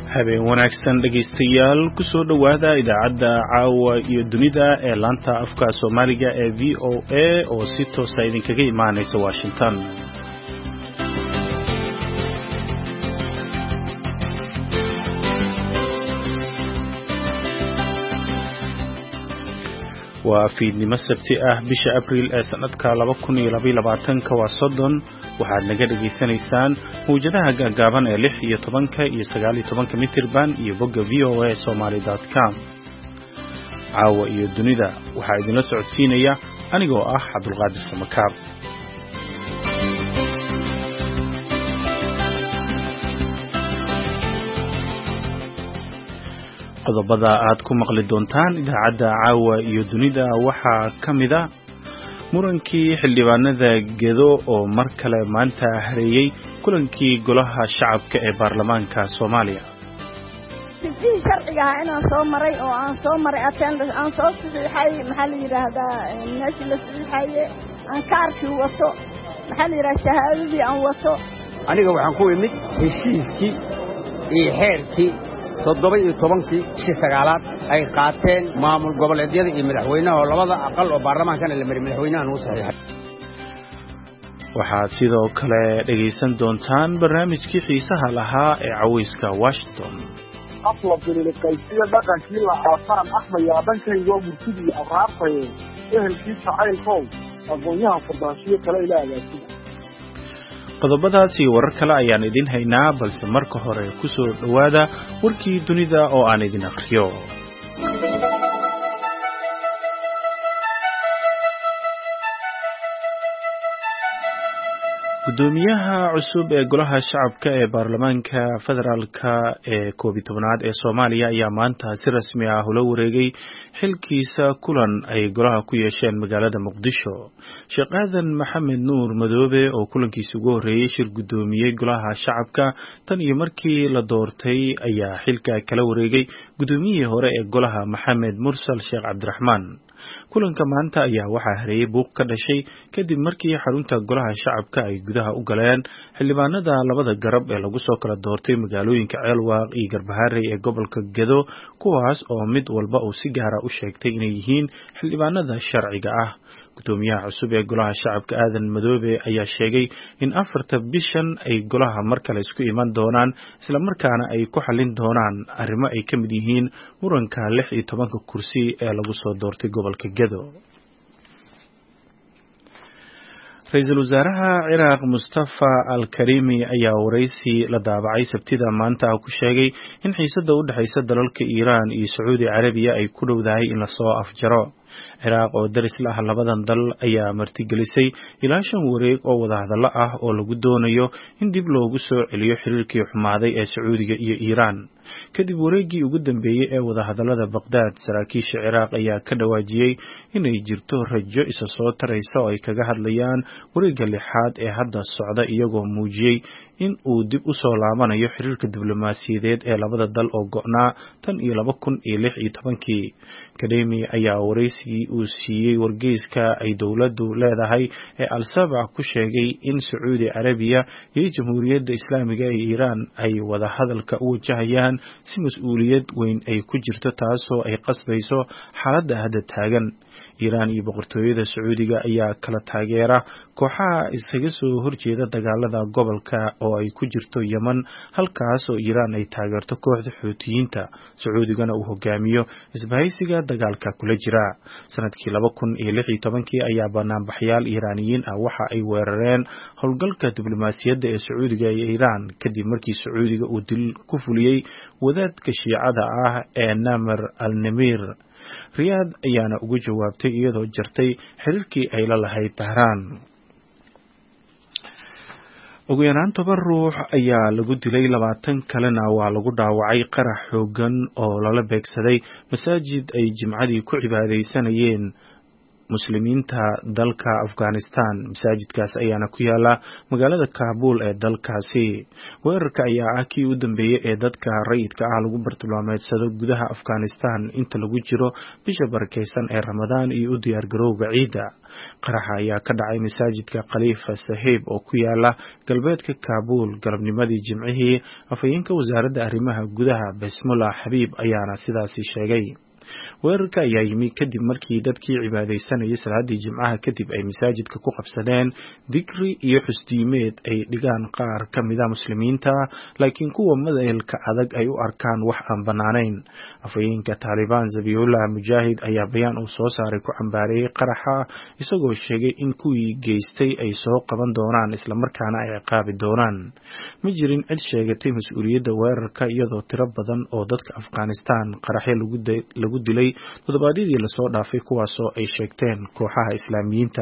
habeen wanaagsan dhegaystayaal ku soo dhawaada idaacadda caawa iyo dunida ee laanta afka Soomaaliga ee VOA oo si toos ah idinkaga imaanaysa Washington. waa fiidnimo sabti ah bisha Abriil ee sanadka 2022 waa 30 waxaad naga dhageysanaysaan mowjadaha gaagaaban ee 6 iyo 10 iyo 19 mitir band iyo bogga voasomali.com. caawa iyo dunida waxaa idinla socodsiinaya anigoo ah Cabdulqaadir Samakaab. qodobada aad ku maqli doontaan idaacadda caawa iyo dunida waxaa ka mid ah murankii xildhibaanada Gedo oo mar kale maanta hareeyay kulankii golaha shacabka ee baarlamaanka Soomaaliya. sidii sharciga ah inaan soo maray oo aan soo maray attendance aan soo saxiixay maxaa la yiraahdaa meeshii la saxiixay aan kaarkii wato maxaa la yiraahdaa shahaadadii aan wato aniga waxaan ku imid heshiiskii iyo xeerkii 17 sagaalaad ay qaateen maamul goboleedyada iyo madaxweynaha oo labada aqal oo baarlamaankana la maray madaxweynaha uu saxiixay. waxaad sidoo kale dhageysan doontaan barnaamijkii xiisaha lahaa ee cawayska Washington. aflabili qaysiga dhaqankii la xafaan axmaya dhankayga murtidii abraartay ehelkii jacaylkow aqoonyaha furdaashiyo kale ilaahay. qodobadaas iyo warar kale ayaan idin haynaa balse marka hore ku soo dhawaada warkii dunida oo aan idin akhriyo. gudoomiyaha cusub ee golaha shacabka ee baarlamaanka federaalka ee 11aad ee Soomaaliya ayaa maanta si rasmi ah ula wareegay xilkiisa kulan ay golaha ku yeesheen magaalada Muqdisho. Sheekh Aadan Maxamed Nuur Madoobe oo kulankiisa ugu horeeyay shir gudoomiyay golaha shacabka tan iyo markii la doortay ayaa xilka kala wareegay gudoomiyihii hore ee golaha Maxamed Mursal Sheekh Cabdiraxmaan. kulanka maanta ayaa waxaa hareeyay buuq ka dhashay kadib markii xarunta golaha shacabka ay gudaha u galeen xildhibaanada labada garab ee lagu soo kala doortay magaalooyinka Ceelwaaq iyo Garbaharey ee gobolka Gedo kuwaas oo mid walba uu si gaar ah u sheegtay inay yihiin xildhibaanada sharciga ah. gudoomiyaha cusub ee golaha shacabka Aadan Madoobe ayaa sheegay in 4 bishan ay golaha mar kale isku iman doonaan isla markaana ay ku xalin doonaan arrimo ay ka mid yihiin muranka 16 kursi ee lagu soo doortay gobolka Gedo. Ra'iisul Wasaaraha Ciraaq Mustafa Al-Karimi ayaa wareysi la daabacay Sabtida maanta ku sheegay in xiisadda u dhaxaysa dalalka Iiraan iyo Sacuudi Carabiya ay ku dhowdahay in la soo afjaro. Ciraaq oo daris la ah labadan dal ayaa martigelisay ilaa 5 wareeg oo wadahadalo ah oo lagu doonayo in dib loogu soo celiyo xiriirkii xumaaday ee Sacuudiga iyo Iiraan. kadib wareegii ugu dambeeyay ee wadahadalada Baghdad, saraakiisha Ciraaq ayaa ka dhawaajiyay inay jirto rajo isa soo taraysa oo ay kaga hadlayaan wareegga lixaad ee hadda socda iyagoo muujiyay in uu dib u soo laabanayo xiriirka diblomaasiyadeed ee labada dal oo go'naa tan iyo 2016. Karimi ayaa wareysigii uu siiyay wargeyska ay dawladdu leedahay ee Al-Sabah ku sheegay in Sacuudi Carabiya iyo Jamhuuriyadda Islaamiga ee Iiraan ay wada hadalka u wajahayaan si mas'uuliyad weyn ay ku jirto taasoo ay qasbayso xaaladda hadda taagan. Iiraan iyo boqortooyada Sacuudiga ayaa kala taageera kooxaha isaga soo horjeeda dagaalada gobolka oo ay ku jirto Yemen halkaas oo Iiraan ay taageerto kooxda Xuutiyiinta Sacuudigana uu hogaamiyo isbahaysiga dagaalka kula jira. sanadkii 2016 ayaa banaanbaxyaal Iiraaniyiin ah waxa ay weerareen howlgalka diblomaasiyadda ee Sacuudiga iyo Iiraan kadib markii Sacuudiga uu dil ku fuliyay wadaadka Shiicada ah ee Namir al-Nimir. Riyadh ayaana ugu jawaabtay iyadoo jartay xiriirkii ay la lahayd Tehran. ugu yaraan 10 ruux ayaa lagu dilay 20 kalena waa lagu dhaawacay qarax xoogan oo lala beegsaday masaajid ay Jimcadii ku cibaadeysanayeen muslimiinta dalka Afghanistan. Masaajidkaas ayaana ku yaala magaalada Kabul ee dalkaasi. Weerarka ayaa ah kii u dambeeyay ee dadka rayidka ah lagu bartilmaameedsado gudaha Afghanistan inta lagu jiro bisha barakeysan ee Ramadaan iyo u diyaar garowga ciida. Qaraxa ayaa ka dhacay masaajidka Khalifa Sahib oo ku yaala galbeedka Kabul galabnimadii Jimcihii. Afhayeenka wasaaradda arrimaha gudaha Bismillah Habib ayaana sidaasi sheegay. Weerarka ayaa yimi kadib markii dadkii cibaadeysanayay salaadii Jimcaha kadib ay masaajidka ku qabsadeen dikri iyo xusdiimeed ay dhigaan qaar ka mid ah muslimiinta, laakiin kuwa madalka adag ay u arkaan wax aan banaaneyn. Afhayeenka Taliban Zabiullah Mujahid ayaa bayaan uu soo saaray ku cambaareeyay qaraxa, isagoo sheegay in kuwii geystay ay soo qaban doonaan isla markaana ay ciqaabi doonaan. Ma jirin cid sheegatay mas'uuliyadda weerarka, iyadoo tiro badan oo dadka Afghanistan qaraxyo lagu dilay toddobaadii la soo dhaafay kuwaasoo ay sheegteen kooxaha Islaamiyiinta.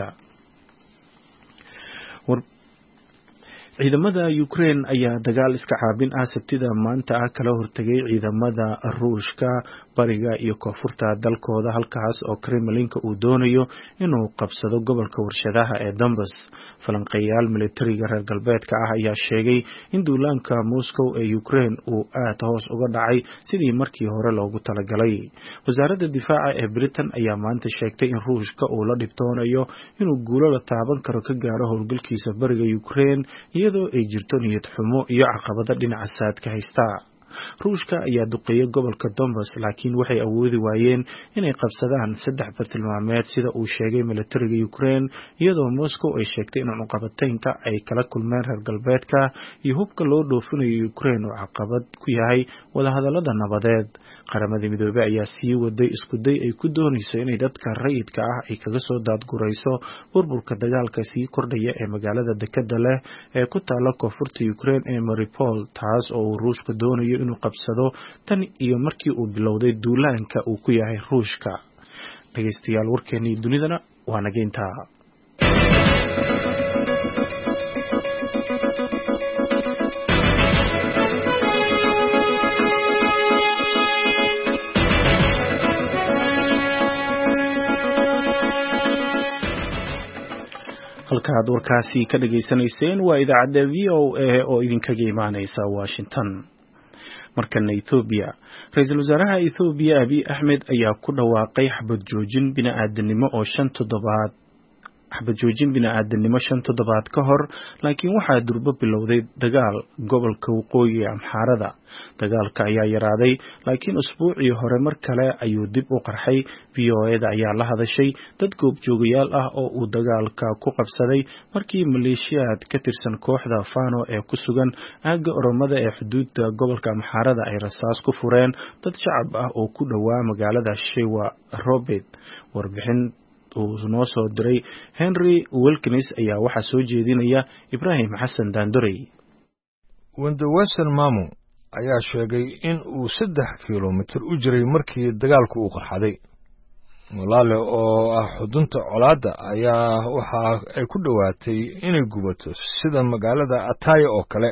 Ciidamada Ukraine ayaa dagaal iska caabin ah Sabtida maanta kala hortagay ciidamada Ruushka bariga iyo koonfurta dalkooda, halkaas oo Kremlinka uu doonayo inuu qabsado gobolka warshadaha ee Donbas. Falanqeeyaal militariga reer galbeedka ah ayaa sheegay in duulaanka Moscow ee Ukraine uu aad hoos uga dhacay sidii markii hore loogu talagalay. Wasaaradda difaaca ee Britain ayaa maanta sheegtay in Ruushka uu la dhibtoonayo inuu guulo la taaban karo ka gaaro howlgalkiisa bariga Ukraine, iyadoo ay jirto niyad xumo iyo caqabado dhinaca saadka haysta. Ruushka ayaa duqeeyay gobolka Donbas, laakiin waxay awoodi waayeen inay qabsadaan 3 bartilmaameed sida uu sheegay militariga Ukraine, iyadoo Moscow ay sheegtay in cunaqabataynta ay kala kulmeen reer galbeedka iyo hubka loo dhoofinayo Ukraine oo caqabad ku yahay wadahadallada nabadeed. Qaramada Midoobay ayaa sii waday isku day ay ku doonayso inay dadka rayidka ah ay kaga soo daadgurayso burburka dagaalka sii kordhaya ee magaalada dekada leh ee ku taala koonfurta Ukraine ee Mariupol, taas oo Ruushka doonayo inuu qabsado tan iyo markii uu bilowday duulaanka uu ku yahay Ruushka. Dhageystayaal, warkeennii dunidana waa nageynta. halkaad warkaasi ka dhageysanayseen waa idaacadda VOA oo idinkaga imaaneysa Washington. markana Ethiopia, ra'iisul wasaaraha Ethiopia Abiy Ahmed ayaa ku dhawaaqay xabad joojin bini'aadanimo oo 5 toddobaad ka hor, laakiin waxaa durba bilowday dagaal gobolka waqooyi Amxaarada. Dagaalka ayaa yaraaday, laakiin usbuucii hore mar kale ayuu dib u qarxay. VOA-da ayaa la hadashay dad goobjoogayaal ah oo uu dagaalka ku qabsaday markii maleeshiyaad ka tirsan kooxda Fano ee ku sugan aagga Oromada ee xuduudda gobolka Amxaarada ay rasaas ku fureen dad shacab ah oo ku dhawaa magaalada Shewa Robert. Warbixin uu noo soo diray Henry Wilkins ayaa waxa soo jeedinaya Ibrahim Xasan Daandorey. Wendawesan Mamu ayaa sheegay in uu 3 kiiloomitir u jiray markii dagaalku uu qarxaday. Walaale oo ah xudunta colaadda ayaa waxa ay ku dhawaatay inay gubato sida magaalada Ataya oo kale,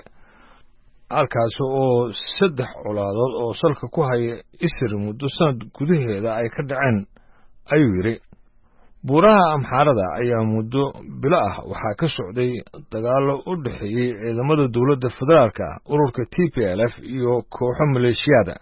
halkaas oo 3 colaadood oo salka ku haya Isir muddo sanad gudaheeda ay ka dhaceen, ayuu yiri. buuraha Amxaarada ayaa muddo bilo ah waxaa ka socday dagaalo u dhaxeeyay ciidamada dawladda federaalka, ururka TPLF iyo kooxo maleeshiyada.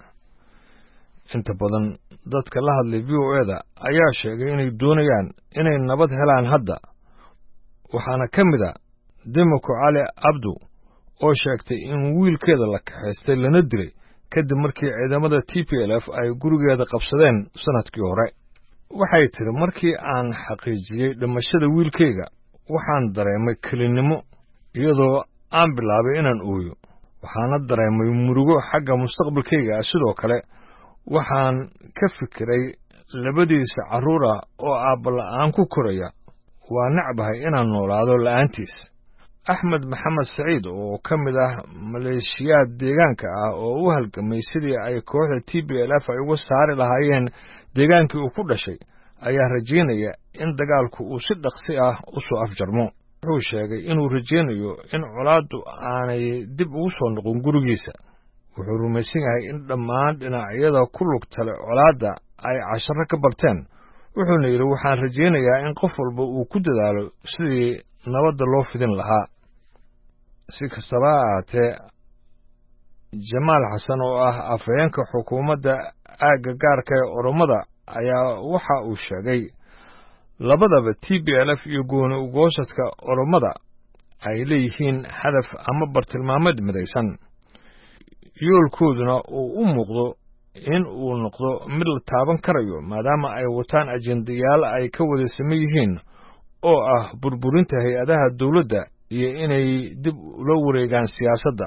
inta badan dadka la hadlay VOA-da ayaa sheegay inay doonayaan inay nabad helaan hadda. waxaana ka mid ah Demoko Ali Abdu oo sheegtay in wiilkeeda la kaxaystay lana dilay kadib markii ciidamada TPLF ay gurigeeda qabsadeen sanadkii hore. waxay tiri markii aan xaqiijiyay dhimashada wiilkayga waxaan dareemay kelinimo iyadoo aan bilaabay inaan ooyo. waxaana dareemay murugo xagga mustaqbalkayga. sidoo kale waxaan ka fikiray labadiisa carruur ah oo aabba la'aan ku koraya. waa necbahay inaan noolaado la'aantiis. Axmed Maxamed Saciid oo ka mid ah maleeshiyaad deegaanka ah oo u halgamay sidii ay kooxda TPLF ay uga saari lahaayeen deegaankii uu ku dhashay, ayaa rajeynaya in dagaalku uu si dhaqsi ah u soo afjarmo. wuxuu sheegay inuu rajeynayo in colaaddu aanay dib ugu soo noqon gurigiisa. wuxuu rumaysan yahay in dhammaan dhinacyada ku lugta leh colaadda ay casharo ka barteen, wuxuuna yidhi waxaan rajaynayaa in qof walba uu ku dadaalo sidii nabadda loo fidin lahaa. si kastaba ha ahaatee jamaal xasan oo ah afhayeenka xukuumadda aagga gaarka ee oromada ayaa waxa uu sheegay labadaba TPLF iyo gooni ugoosadka oromada ay leeyihiin hadaf ama bartilmaameed midaysan, yoolkooduna uu u muuqdo in uu noqdo mid la taaban karayo maadaama ay wataan ajendayaal ay ka wada saman yihiin oo ah burburinta hay-adaha dawladda iyo inay dib ula wareegaan siyaasadda.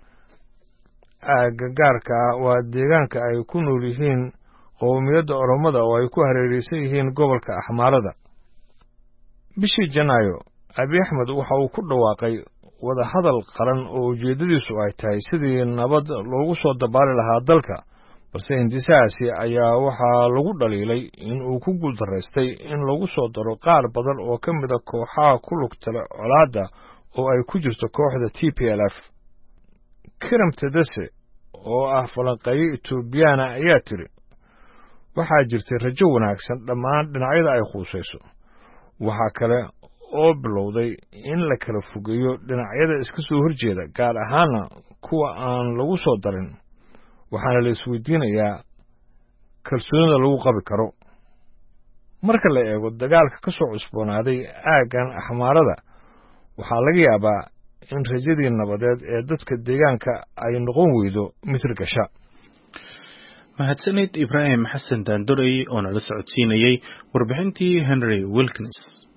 aagga gaarka waa deegaanka ay ku nool yihiin qowmiyadda oromada oo ay ku hareeraysan yihiin gobolka Axmaarada. bishii Janaayo Abiy Ahmed waxa uu ku dhawaaqay wada hadal qaran oo ujeedadiisu ay tahay sidii nabad loogu soo dabaali lahaa dalka, balse hindisahaasi ayaa waxaa lagu dhaliilay in uu ku guuldarraystay in lagu soo daro qaar badan oo ka mid a kooxaha ku lugta leh colaadda oo ay ku jirto kooxda TPLF. Kiram Tedese oo ah falanqeeyo Etoobiyana ayaa tiri waxaa jirtay rajo wanaagsan dhammaan dhinacyada ay khuusayso. waxaa kale oo bilowday in la kala fogeeyo dhinacyada iska soo horjeeda, gaar ahaana kuwa aan lagu soo darin, waxaana la isweydiinayaa kalsoonida lagu qabi karo. marka la eego dagaalka ka soo cusboonaaday aaggan Axmaarada, waxaa laga yaabaa in rajadii nabadeed ee dadka deegaanka ay noqon weydo mid gasha. mahadsanid Ibraahim Xasan Daandorey oo nala socodsiinayay warbixintii Henry Wilkins.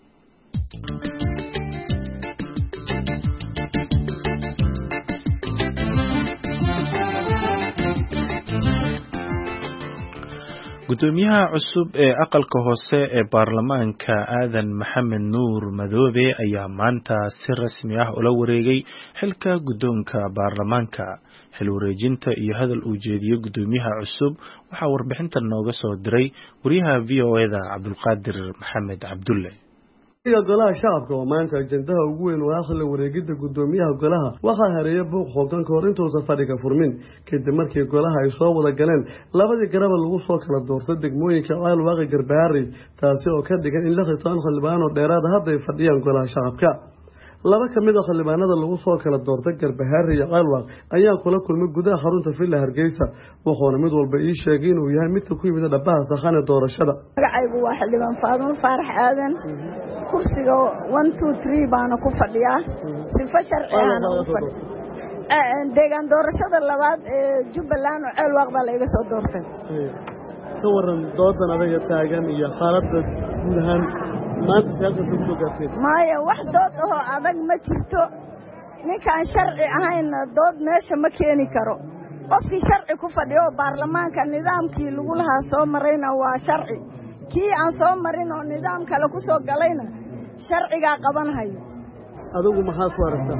gudoomiyaha cusub ee aqalka hoose ee baarlamaanka Aadan Maxamed Nuur Madoobe ayaa maanta si rasmi ah ula wareegay xilka gudoonka baarlamaanka. xil wareejinta iyo hadal uu jeediyay gudoomiyaha cusub waxaa warbixinta nooga soo diray wariyaha VOA-da Cabdulqaadir Maxamed Cabdulle. golaha shacabka oo maanta ajendaha ugu weyn waa xil wareegida gudoomiyaha golaha waxaa hareeyay buuq xoogan ka hor intuusan fadhiga furmin, kadib markii golaha ay soo wada galeen labadii garaba lagu soo kala doortay degmooyinka Ceelwaaqi Garbaharey, taasi oo ka dhigan in 16 xildhibaan oo dheeraad ah hadda ay fadhiyaan golaha shacabka. laba ka mid ah xildhibaanada lagu soo kala doortay Garbaharey iyo Ceelwaaq ayaa kula kulmay gudaha xarunta Villa Hargeysa, wuxuuna mid walba ii sheegay inuu yahay mid ku yimid dhabaha saxan ee doorashada. magacaygu waa xildhibaan Faadumo Faarax Aadan, kursiga 1 2 3 baana ku fadhiyaa sifa sharci ah u fadhiyaa deegaan doorashada labaad ee Jubbaland oo Ceelwaaq baa la iga soo doortay. ka waran doodan adaga taagan iyo xaaladda guud ahaan maanta siyaasadda ku gaartay? maya wax dood oo adag ma jirto, ninkaan sharci ahayn dood meesha ma keeni karo. qofkii sharci ku fadhiyo baarlamaanka nidaamkii lagu lahaa soo marayna waa sharci, kii aan soo marin oo nidaam kale ku soo galayna sharcigaa qabanhayo. adigu maxaa ku aragtaa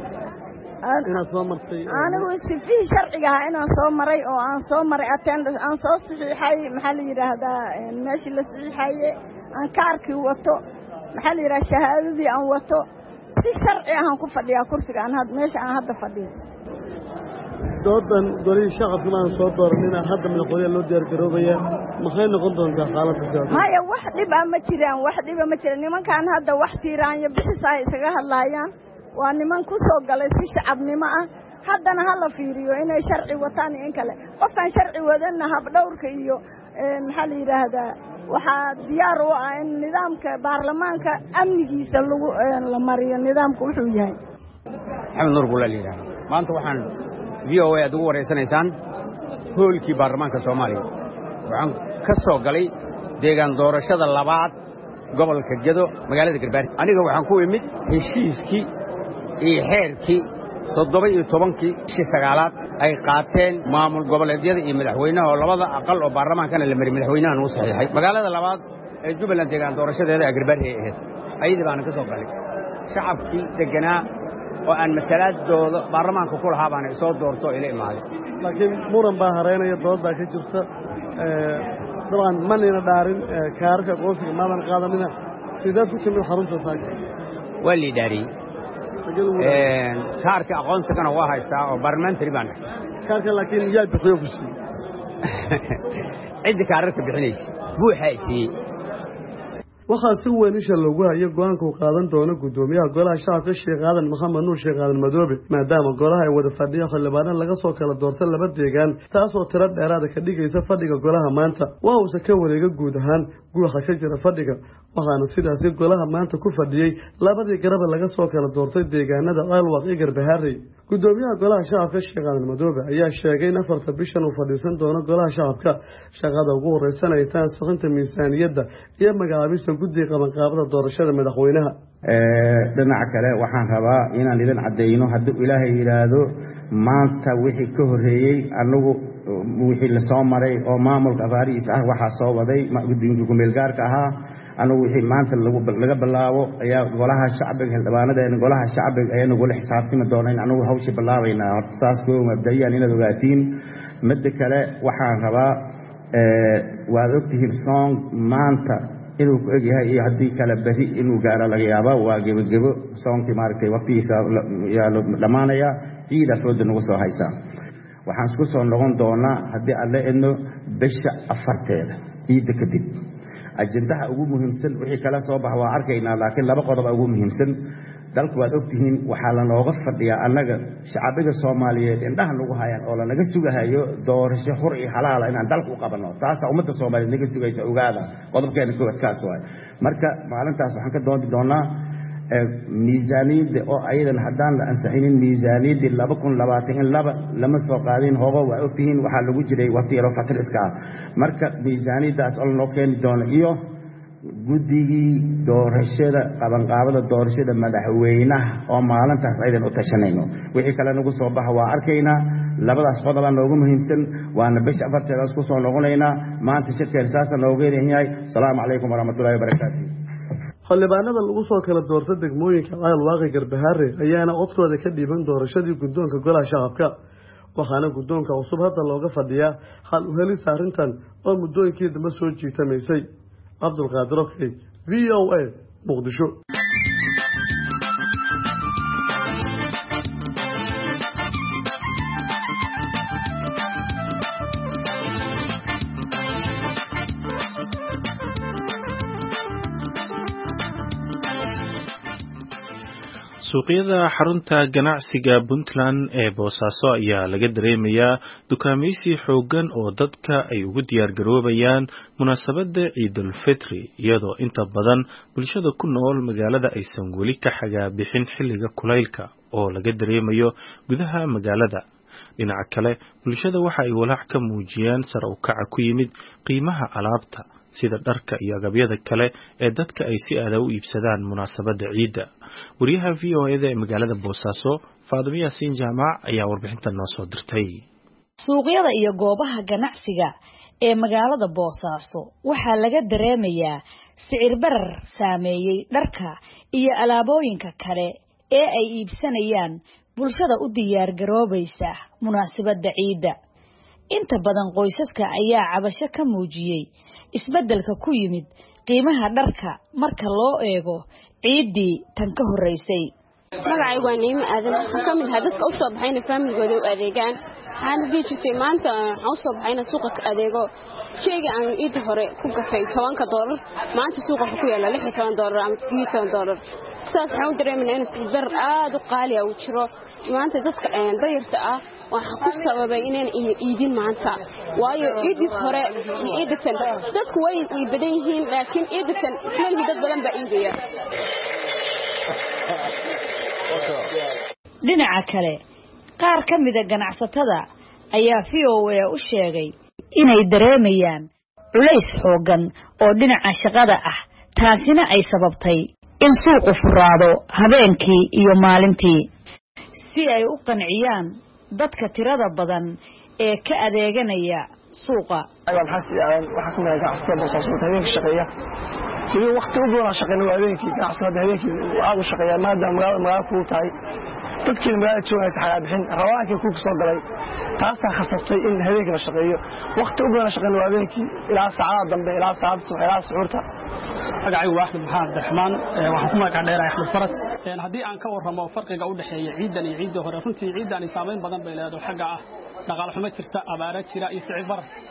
inaad soo martay? anigu sifii sharciga ah inaan soo maray oo aan soo maray attendance aan soo saxiixay, maxaa la yiraahdaa meeshii la saxiixaye aan kaarkii wato, maxaa la yiraahdaa shahaadadii aan wato, si sharci ah aan ku fadhiyaa kursiga aan meesha aan hadda fadhiyo. doodan golihii shacabka maan soo dooranina hadda madaxweynaha loo diyaar garoobaya, maxay noqon doontaa xaaladda siyaasadda? maya wax dhib ah ma jiraan, wax dhib ah ma jiraan. nimankan hadda wax tiiraanyo bixis ay isaga hadlaayaan, waa niman ku soo galay si shacabnimo ah. haddana hala fiiriyo inay sharci wataan in kale. qofkan sharci wadana habdhowrka iyo maxaa la yiraahdaa waxaa diyaar u ah in nidaamka baarlamaanka amnigiisa lagu la mariyo nidaamku wuxuu yahay. Maxamed Nuur Buulaal yiraahdo maanta waxaan VOA aad ugu wareysanaysaan hoolkii baarlamaanka Soomaaliya. waxaan ka soo galay deegaan doorashada labaad gobolka Gedo magaalada Garbaharey. aniga waxaan ku imid heshiiskii iyo xeerkii 17kii bishii 9aad ay qaateen maamul goboleedyada iyo madaxweynaha oo labada aqal oo baarlamaankana la maray madaxweynaha uu saxiixay. magaalada labaad ee Jubbaland deegaan doorashadeeda ee Garbaharey ahayd ayadii baan ka soo galay. shacabkii deganaa oo aan masalaadooda baarlamaanka ku lahaa baan soo doorto ila imaaday. laakiin muran baa hareynaya, dooda ka jirta dabcan manina dhaarin kaarka qoyska maadan qaadanina sidoo ku timid xarunta saaka waa la dhaariyay. kaarka aqoonsigana waa haystaa oo parliamentary baan kaarka, laakiin yaa bixiyo ku siiyay cidda kaarka bixinaysa buuxa siiyay waxaa si weyn isha loogu hayo go-aanka uu qaadan doono gudoomiyaha golaha shacabka Sheekh Aadan Maxamed Nuur Sheekh Aadan Madoobe maadaama golaha ay wada fadhiyo xildhibaanan laga soo kala doortay laba deegaan taasoo tiro dheeraad ka dhigaysa fadhiga golaha maanta waa uu ka wareega guud ahaan guuxa ka jira fadhiga waxaana sidaas golaha maanta ku fadhiyay labadii garab laga soo kala doortay deegaanada Alwaq iyo Garbaharey gudoomiyaha golaha shacabka Sheekh Aadan Madoobe ayaa sheegay in 4 bishan uu fadhiisan doono golaha shacabka shaqada ugu horeysan ay tahay saxinta miisaaniyadda iyo magacaabista guddiga qabanqaabada doorashada madaxweynaha dhinaca kale waxaan rabaa inaan idin cadeyno haddii Ilaahay yiraahdo maanta wixii ka horeeyay anagu wixii la soo maray oo maamulka afaariis ah waxa soo waday guddiga kumeel gaarka ahaa anagu wixii maanta laga bilaabo ayaa golaha shacbiga xildhibaanadeena golaha shacbiga ayaan ugu xisaabtami doonaa in anagu hawsha bilaabayna saas koo mabda'iyaan inaad ogaatiin mid kale waxaan rabaa waad ogtihiin song maanta inuu ku egyahay iyo haddii kale bari inuu gaaro laga yaabo waa gebagebo songkii maaragtay waqtigiisa yaa dhamaanaya ciida fooda nagu soo haysa waxaan isku soo noqon doonaa haddii alle idno bisha 4teeda ciida kadib ajendaha ugu muhiimsan wixii kala soo bax waa arkaynaa laakiin laba qodob ugu muhiimsan dalku waad ogtihiin waxaa la nooga fadhiyaa annaga shacbiga Soomaaliyeed indhaha nagu hayaan oo la naga sugahayo doorasho xor iyo xalaal inaan dalku u qabano taas ummadda Soomaaliyeed naga sugaysa ogaada qodobkeena koowaad kaas waay marka maalintaas waxaan ka doodi doonaa miisaaniyadda oo aydan haddaan la ansixinin miisaaniyadda 2022 lama soo qaadin hoogo waa ogtihiin waxaa lagu jiray waqti yar oo fatir iska ah marka miisaaniyaddaas oo loo keeni doono iyo guddigii doorashada qabanqaabada doorashada madaxweynaha oo maalintaas aydan u tashanayno wixii kale nagu soo baxa waa arkaynaa labadaas qodob aan ugu muhiimsan waana bisha 4teeda isku soo noqonaynaa maanta shirkeena saasa nooga yahay salaamu calaykum waraxmatullaahi wabarakaatuh xildhibaanada lagu soo kala doortay degmooyinka Alwaq iyo Garbaharey ayaana codkooda ka dhiiban doorashadii guddoonka golaha shacabka waxaana guddoonka cusub hadda looga fadhiyaa hal u helis arrintan oo muddooyinkii dambe soo jiitamaysay Abdulqaadir Okey VOA Muqdisho suuqyada xarunta ganacsiga Puntland ee Boosaaso ayaa laga dareemayaa dukaameysi xoogan oo dadka ay ugu diyaar garoobayaan munaasabada Ciidul Fitri iyadoo inta badan bulshada ku nool magaalada aysan weli ka xagaa bixin xilliga kulaylka oo laga dareemayo gudaha magaalada dhinaca kale bulshada waxa ay walaac ka muujiyaan sar u kaca ku yimid qiimaha alaabta sida dharka iyo agabyada kale ee dadka ay si aad u iibsadaan munaasabada ciida wariyaha VOA ee magaalada Boosaaso Faadimo Yaasiin Jaamac ayaa warbixintan noo soo dirtay suuqyada iyo goobaha ganacsiga ee magaalada Boosaaso waxaa laga dareemayaa sicir barar saameeyay dharka iyo alaabooyinka kale ee ay iibsanayaan bulshada u diyaar garoobaysa munaasabada ciida inta badan qoysaska ayaa cabasho ka muujiyay isbeddelka ku yimid qiimaha dharka marka loo eego ciidii tan ka horeysay magacaygu waa Niimo Aadan waxaan ka mid ahaa dadka u soo baxayna familygooda u adeegaan waxaan dhigi jirtay maanta waxaan u soo baxayna suuqa ka adeego sheyga aan iid hore ku gatay $10 maanta suuqa ku yaala $16 ama $18 saas waxaan dareemaa in isbedel aad u qaali ah uu jiro maanta dadka dayarta ah waxa ku sababay inaan iidin maanta waayo iidii hore iyo iidatan dadku way badan yihiin laakiin iidatan ismaalhi dad badan baa iidaya dhinaca kale qaar ka mid ah ganacsatada ayaa VOA u sheegay inay dareemayaan culays xoogan oo dhinaca shaqada ah taasina ay sababtay in suuqu furaado habeenkii iyo maalintii si ay u qanciyaan dadka tirada badan ee ka adeeganaya suuqa waxa kuma ganacsatada Boosaaso habeenka shaqeeya iyo waqti u badan shaqeynaa habeenkii ganacsatada habeenkii aad u shaqeeya maadaama magaalada ku tahay dadkii magaalada joogay saxaa bixin rawaanka ku soo galay taas khasabtay in habeenkii la shaqeeyo waqti u badan shaqeynaa habeenkii ilaa saacada dambe ilaa saacada subax ilaa suxurta magacaygu waa Axmed Maxamed Raxmaan waxaan ku magac dheerahay Axmed Faras haddii aan ka warramo farqiga u dhaxeeya ciidan iyo ciidii hore runtii ciidan ay saameyn badan bay leedahay xagga ah dhaqaale xumo jirta abaara jira iyo sicir barar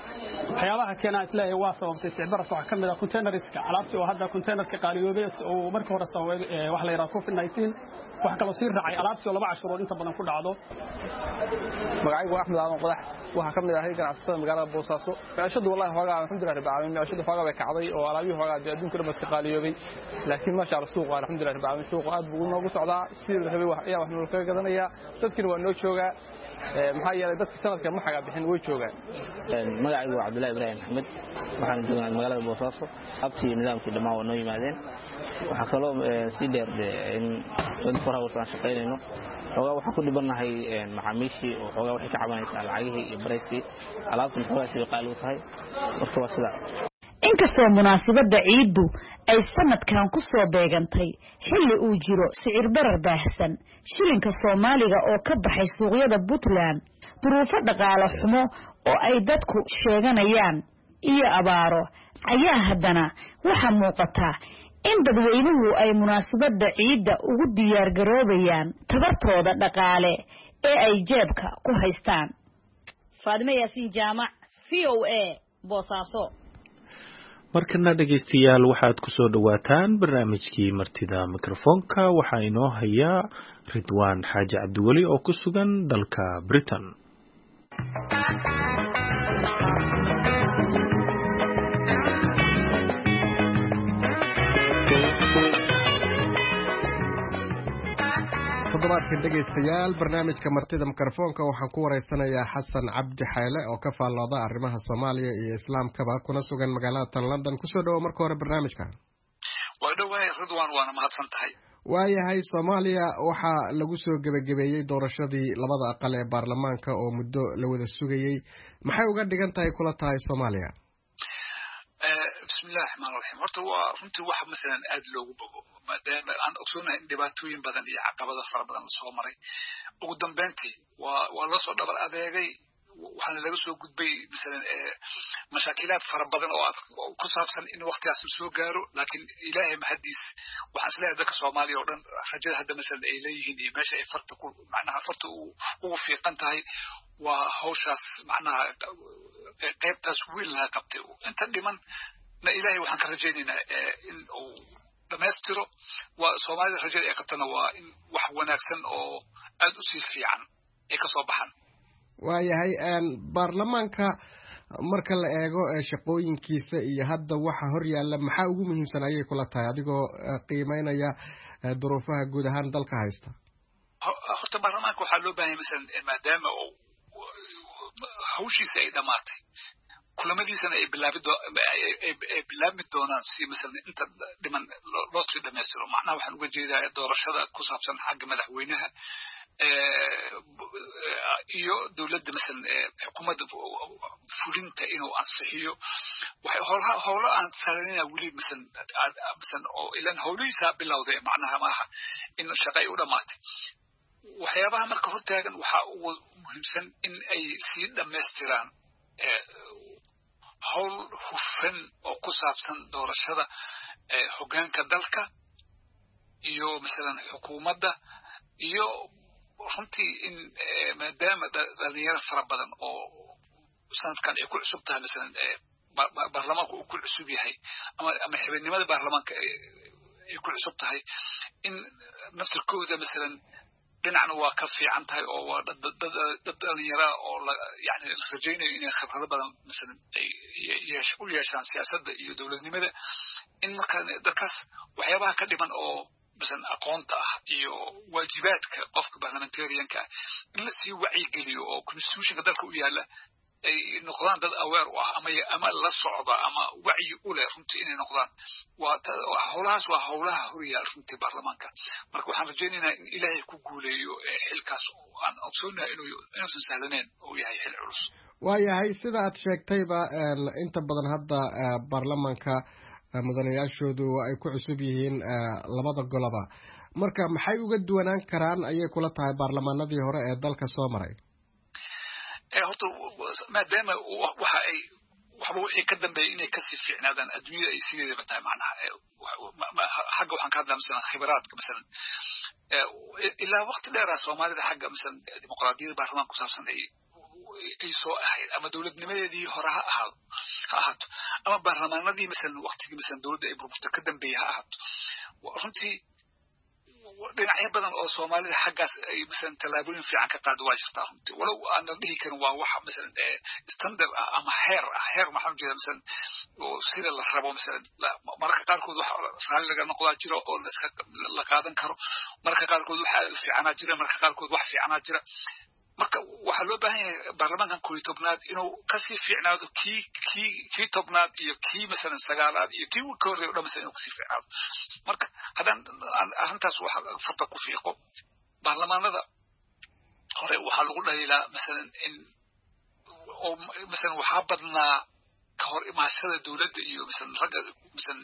waxyaabaha keenaa isleeyahay waa sababtay sicbarka waxa kamid ah containerska alaabtii oo hadda containerka qaaliyoobay oo markii hore sababay wax la yiraahdo COVID-19 wax kale sii raacay alaabtii oo 2 cashurood inta badan ku dhacdo magacaygu Axmed Aadan Qodax waxa kamid ah ganacsatada magaalada Boosaaso maashadu wallahi hoogaa alxamdulillah rabbil caalamiin maashadu hoogaa bay kacday oo alaabihi hoogaa adduunka dhan iska qaaliyoobay laakiin ma sha Allah suuqa alxamdulillah rabbil caalamiin suuqa aad buu noogu socdaa sidii rabay wax noo kaga gadanaya dadkina waa noo joogaa maxaa yeelay dadka sanadka ma xaga bixin way joogaan magacaygu waa Cabdullaahi Ibraahim Axmed waxaan joognaa magaalada Boosaaso abtii nidaamkii dhamaan waa noo yimaadeen waxa kaloo si dheer in 24 hours aan shaqeynayno xogaa waxa ku dhibanahay macaamiishii oo xogaa waxay ka cabanaysaa lacagihii iyo barayskii alaabtan xogaa si qaali u tahay marka waa sida inkastoo munaasabada ciidu ay sanadkan ku soo beegantay xilli uu jiro sicir barar baahsan shilinka Soomaaliga oo ka baxay suuqyada Puntland duruufo dhaqaale xumo oo ay dadku sheeganayaan iyo abaaro ayaa haddana waxa muuqata in dadweynuhu ay munaasabada ciida ugu diyaar garoobayaan tabartooda dhaqaale ee ay jeebka ku haystaan Faadime Yaasiin Jaamac VOA Boosaaso markana dhageystayaal waxaad ku soo dhawaataan barnaamijkii martida mikrofoonka waxaa inoo haya Ridwaan Xaaji Cabdiwali oo ku sugan dalka Britain toddobaadkan dhegaystayaal barnaamijka martida mikrofoonka waxaan ku wareysanayaa Xasan Cabdi Xayle oo ka faallooda arrimaha Soomaaliya iyo Islaamkaba kuna sugan magaalada London kusoo dhawo marka hore barnaamijka waa dhawahay Ridwaan waana mahadsan tahay waayahay Soomaaliya waxaa lagu soo gabagabeeyay doorashadii labada aqal ee baarlamaanka oo muddo la wada sugayay maxay uga dhigan tahay kula tahay Soomaaliya bismillaahir rahmaanir rahiim horta waa runtii wax midalan aad loogu bogo maadaama aan ogsoonahay in dhibaatooyin badan iyo caqabado fara badan soo maray ugu dambeyntii waa la soo dhabar adeegay waxaana laga soo gudbay midalan mashaakilaad fara badan oo ku saabsan in waqtigaas soo gaaro laakiin ilaahay mahadiis waxaan isleeyahay dadka Soomaaliya oo dhan rajada hadda midalan ay leeyihiin iyo meesha ay farta ku macnaha farta ugu fiiqan tahay waa hawshaas macnaha qaybtaas wiil laga qabtay inta dhiman na ilaahay waxaan ka rajaynaynaa in uu dhammaystiro waa Soomaalida rajada ay qabtana waa in wax wanaagsan oo aad u sii fiican ay ka soo baxaan waayahay baarlamaanka marka la eego shaqooyinkiisa iyo hadda waxa hor yaalla maxaa ugu muhiimsan ayay kula tahay adigoo qiimeynaya duruufaha guud ahaan dalka haysta horta baarlamaanka waxaa loo baahan yahay midalan maadaama uu hawshiisa ay dhamaatay kulamadiisana ay bilaabmi doonaan si midalan inta dhiman loo sii dhammaystiro macnaha waxaan uga jeedaa doorashada ku saabsan xagga madaxweynaha iyo dawladda midalan xukuumadda fulinta inuu ansixiyo waxay howlo aan sareynaa weli midalan oo ilan howlihiisa bilowday macnaha maaha in shaqo ay u dhamaatay waxyaabaha marka hortaagan waxaa ugu muhiimsan in ay sii dhammaystiraan hawl hufan oo ku saabsan doorashada hoggaanka dalka iyo midalan xukuumadda iyo runtii in maadaama dhalinyaro fara badan oo sanadkan ay ku cusub tahay midalan baarlamaanka uu ku cusub yahay ama xibinimada baarlamaanka ay ku cusub tahay in naftirkooda midalan dhinacna waa ka fiican tahay oo waa dad dhalinyaro oo yani la rajaynayo inay khibrado badan midalan ay u yeeshaan siyaasadda iyo dowladnimada in markaa dadkaas waxyaabaha ka dhiman oo midalan aqoonta ah iyo waajibaadka qofka parliamentarianka in la sii wacyigeliyo oo constitutionka dalka u yaala ay noqdaan dad aware u ah ama la socda ama wacyi u leh runtii inay noqdaan howlahaas waa howlaha horyaal runtii baarlamaanka marka waxaan rajaynaynaa in ilaahay ku guuleeyo xilkaas aan ogsoonahay inuusan sahlaneyn oo yahay xil culus waayahay sida aad sheegtayba inta badan hadda baarlamaanka mudanayaashoodu ay ku cusub yihiin labada goloba marka maxay uga duwanaan karaan ayay kula tahay baarlamaanadii hore ee dalka soo maray horta maadaama waxba wixii ka dambeeyay inay kasii fiicnaadaan adduunyada ay sideedaba tahay macnaha xagga waxaan ka hadlaa misalan khibraadka misalan ilaa waqti dheeraa Soomaalida xagga misalan dimuqraadiyadda baarlamaanka ku saabsan ay ay soo ahayd ama dowladnimadeedii hore ha ahaato ama baarlamaanadii masalan waqtigii masalan dowladda ay burburta ka dambeeyay ha ahaato runtii dhinacyo badan oo Soomaalida xaggaas ay masalan tallaabooyin fiican ka qaado waa jirtaa runtii walow aan la dhihi karin waa wax masalan standard ama heer maxaa jeeda masalan oo sida la rabo masalan marka qaarkood wax raali laga noqdaa jiro oo la qaadan karo marka qaarkood waxa fiicana jira marka qaarkood wax fiicana jira marka waxa loo baahan yahay baarlamaankan koob tobnaad inuu ka sii fiicnaado kii tobnaad iyo kii masalan sagaalaad iyo kii ka horeeyo dhammaan inuu ka sii fiicnaado marka hadan arintaas waxa farta ku fiiqo baarlamaanada hore waxa lagu dhaliilaa masalan in oo masalan waxa badnaa ka hor imaashada dawladda iyo masalan ragga masalan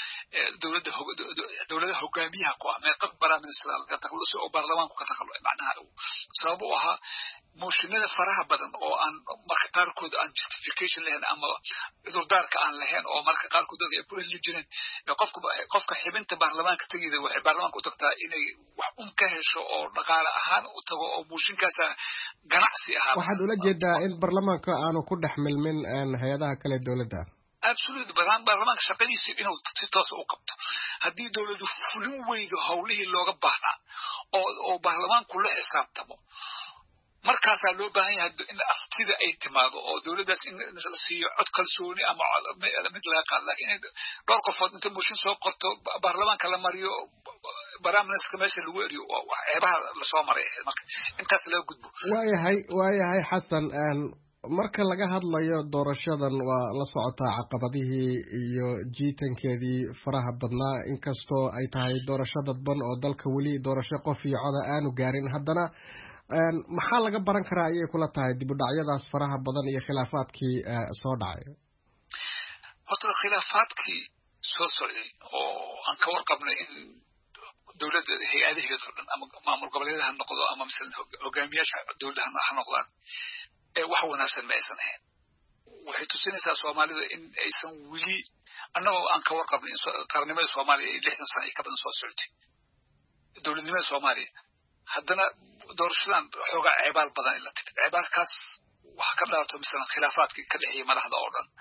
dawladda hogaamiyaha ku ah meeqa barnaamijyada ka takhaluso oo baarlamaanku ka takhaluso macnaha sabab u aha mooshinada faraha badan oo aan marka qaarkood aan justification lahayn ama cudurdaarka aan lahayn oo marka qaarkood ay ku heli jireen qofka xibinta baarlamaanka tagida waxay baarlamaanku u tagtaa inay wax ka hesho oo dhaqaale ahaan u tago oo mooshinkaas ganacsi ahaan waxaad ula jeedaa in baarlamaanka aanu ku dhex milmin hay'adaha kale dawladda absolutely baarlamaanka shaqadiisa inuu si toos u qabto haddii dawladdu fulin weydo hawlihii looga baahnaa oo baarlamaanku la xisaabtamo markaasaa loo baahan yahay in aftida ay timaado oo dawladdaas in la siiyo cod kalsooni ama mid laga qaado laakiin dhowr qofood inta mooshin soo qorto baarlamaanka la mariyo barnaamijka meesha lagu eriyo waxyaabaha la soo maray marka intaas laga gudbo waayahay xasan marka laga hadlayo doorashadan waa la socotaa caqabadihii iyo jiitankeedii faraha badnaa inkastoo ay tahay doorasho dadban oo dalka weli doorasho qof iyo coda aanu gaarin haddana maxaa laga baran karaa ayay kula tahay dib u dhacyadaas faraha badan iyo khilaafaadkii soo dhacay horta khilaafaadkii soo socday oo aan ka warqabnay in dawladda hay-adaheedu dhan ama maamul goboleedaha noqdo ama masalan hogaamiyaasha dawladda ha noqdaan wax wanaagsan ma aysan ahayn waxay tusinaysaa Soomaalida in aysan weli annagoo aan ka warqabnay qarnimada Soomaaliya ee 60 sano ka badan soo socotay dawladnimada Soomaaliya haddana doorashadan xoogaa cibaal badan ila tiri cibaalkaas waxa ka dhalato misalan khilaafaadkii ka dhaxeeyay madaxda oo dhan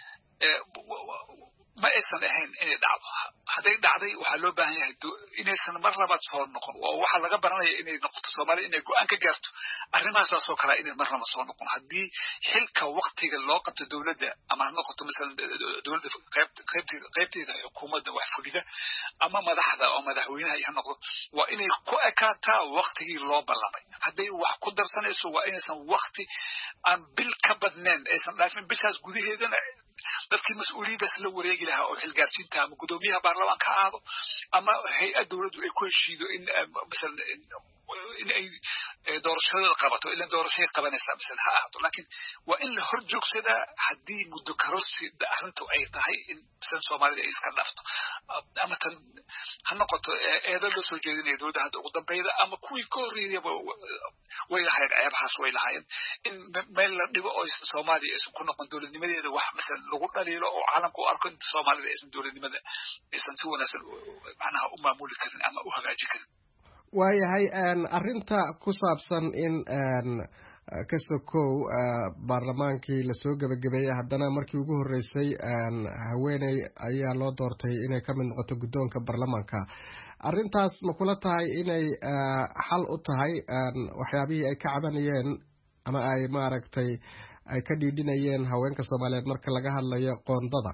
ma aysan ahayn inay dhacdo hadday dhacday waxaa loo baahan yahay inaysan mar labaad soo noqon oo waxa laga baranaya inay noqoto Soomaaliya inay go'aan ka gaarto arrimahaas oo kale inay mar laba soo noqon haddii xilka waqtiga loo qabto dawladda ama ha noqoto misalan dawladda qaybteeda xukuumadda wax fulida ama madaxda oo madaxweynaha ay noqdo waa inay ku ekaataa waqtigii loo ballamay hadday wax ku darsanayso waa inaysan waqti aan bil ka badnayn aysan dhaafin bishaas gudaheedana dadkii mas'uuliyadaas la wareegi lahaa oo xilgaarsiinta ama gudoomiyaha baarlamaanka ha aado ama hay-ad dawladdu ay ku heshiido in misalan in ay doorashada qabato ila doorashay qabanaysa misalan ha ahaato laakiin waa in la hor joogsadaa haddii muddo karosi arrintu ay tahay in misalan Soomaalida ay iska dhafto ama tan ha noqoto eedo loo soo jeedinayo dawladda hadda ugu dambayda ama kuwii ka horreeyaba way lahayd ceebahaas way lahaayeen in meel la dhigo oo Soomaaliya aysan ku noqon dawladnimadeeda wax misalan lagu dhaliilo oo caalamku u arko in Soomaalida aysan dawladnimada aysan si wanaagsan macnaha u maamuli karin ama u hagaajin karin waayahay arrinta ku saabsan in ka sokow baarlamaankii lasoo gebagabeeyey haddana markii ugu horreysay haweeney ayaa loo doortay inay ka mid noqoto guddoonka baarlamaanka arrintaas ma kula tahay inay xal u tahay waxyaabihii ay ka cabanayeen ama ay maaragtay ay ka dhiidhinayeen haweenka Soomaaliyeed marka laga hadlayo qoondada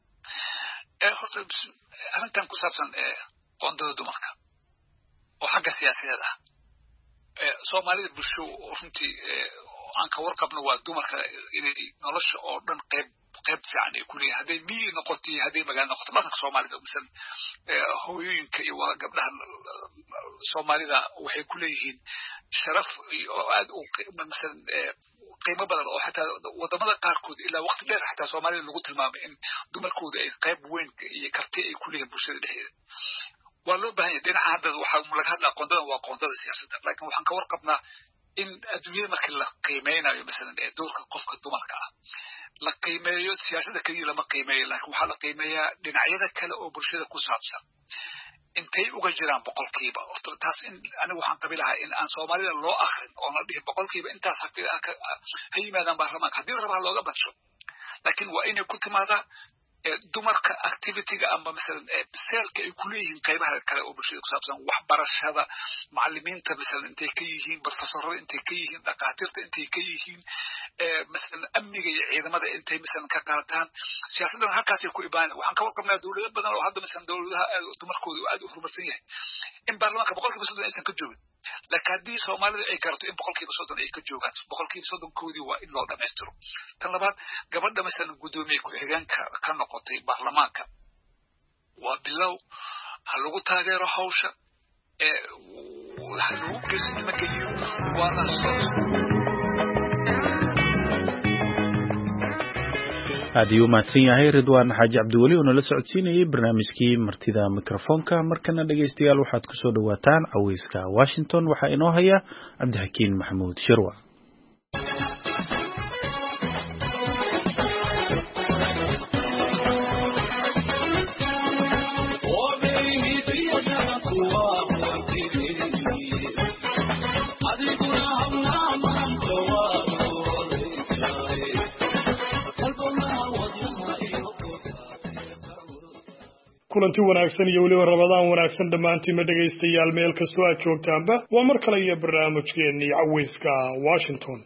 horta arrintan ku saabsan qoondada dumarka oo xagga siyaasadeed ah Soomaalida bulsho runtii aan ka warqabno waa dumarka inay nolosha oo dhan qayb fiican ay ku leeyahay hadday miyi noqoto iyo hadday magaalo noqoto dhaqanka Soomaalida misalan hooyooyinka iyo gabdhaha Soomaalida waxay ku leeyihiin sharaf oo aad u misalan qiimo badan oo xataa wadamada qaarkood ilaa waqti dheer xataa Soomaalida lagu tilmaamay in dumarkooda ay qayb weyn iyo karti ay ku leeyihiin bulshada dhexdeeda waa loo baahan yahay dhinaca hadda waxaa laga hadlaa qoondadan waa qoondada siyaasadda laakiin waxaan ka warqabnaa in adduunyada markii la qiimeynayo misalan doorka qofka dumarka ah la qiimeeyo siyaasadda kaliya lama qiimeeyo laakiin waxaa la qiimeeyaa dhinacyada kale oo bulshada ku saabsan intay uga jiraan boqolkiiba karto taas in anigu waxaan qabilahay in aan Soomaalida loo akhrin oo la dhihin boqolkiiba intaas ha yimaadaan baarlamaanka haddii rabaa looga badsho laakiin waa inay ku timaadaa dumarka activity-ga ama masalan seelka ay ku leeyihiin qaybaha kale oo bulshada ku saabsan waxbarashada macallimiinta masalan intay ka yihiin professorada intay ka yihiin dhaqaatiirta intay ka yihiin masalan amniga iyo ciidamada intay masalan ka qaataan siyaasaddan halkaasay ku ibaanayaan waxaan ka warqabnaa dowlado badan oo hadda masalan dowladaha dumarkoodu aad u horumarsan yahay in baarlamaanka boqolkiiba 30 aysan ka joogin laakiin haddii Soomaalida ay garato in boqolkiiba 30 ay ka joogaan boqolkiiba 30koodii waa in loo dhammaystiro tan labaad gabadha masalan gudoomiye ku-xigeenka ka noqotay baarlamaanka waa bilow ha lagu taageero hawsha ha lagu geesnimo geliyo waa la soo aad ayuu mahadsan yahay Ridwaan Xaaji Cabdiweli oo nala socodsiinayay barnaamijkii martida mikrofoonka markana dhageystayaal waxaad ku soo dhawaataan caweyska Washington waxa inoo haya Cabdixakiin Maxamuud Shirwa kulanti wanaagsan iyo weliba rabadaan wanaagsan dhammaantiin ma dhagaystayaal meel kastoo aad joogtaanba waa mar kale iyo barnaamijkeennii caweyska Washington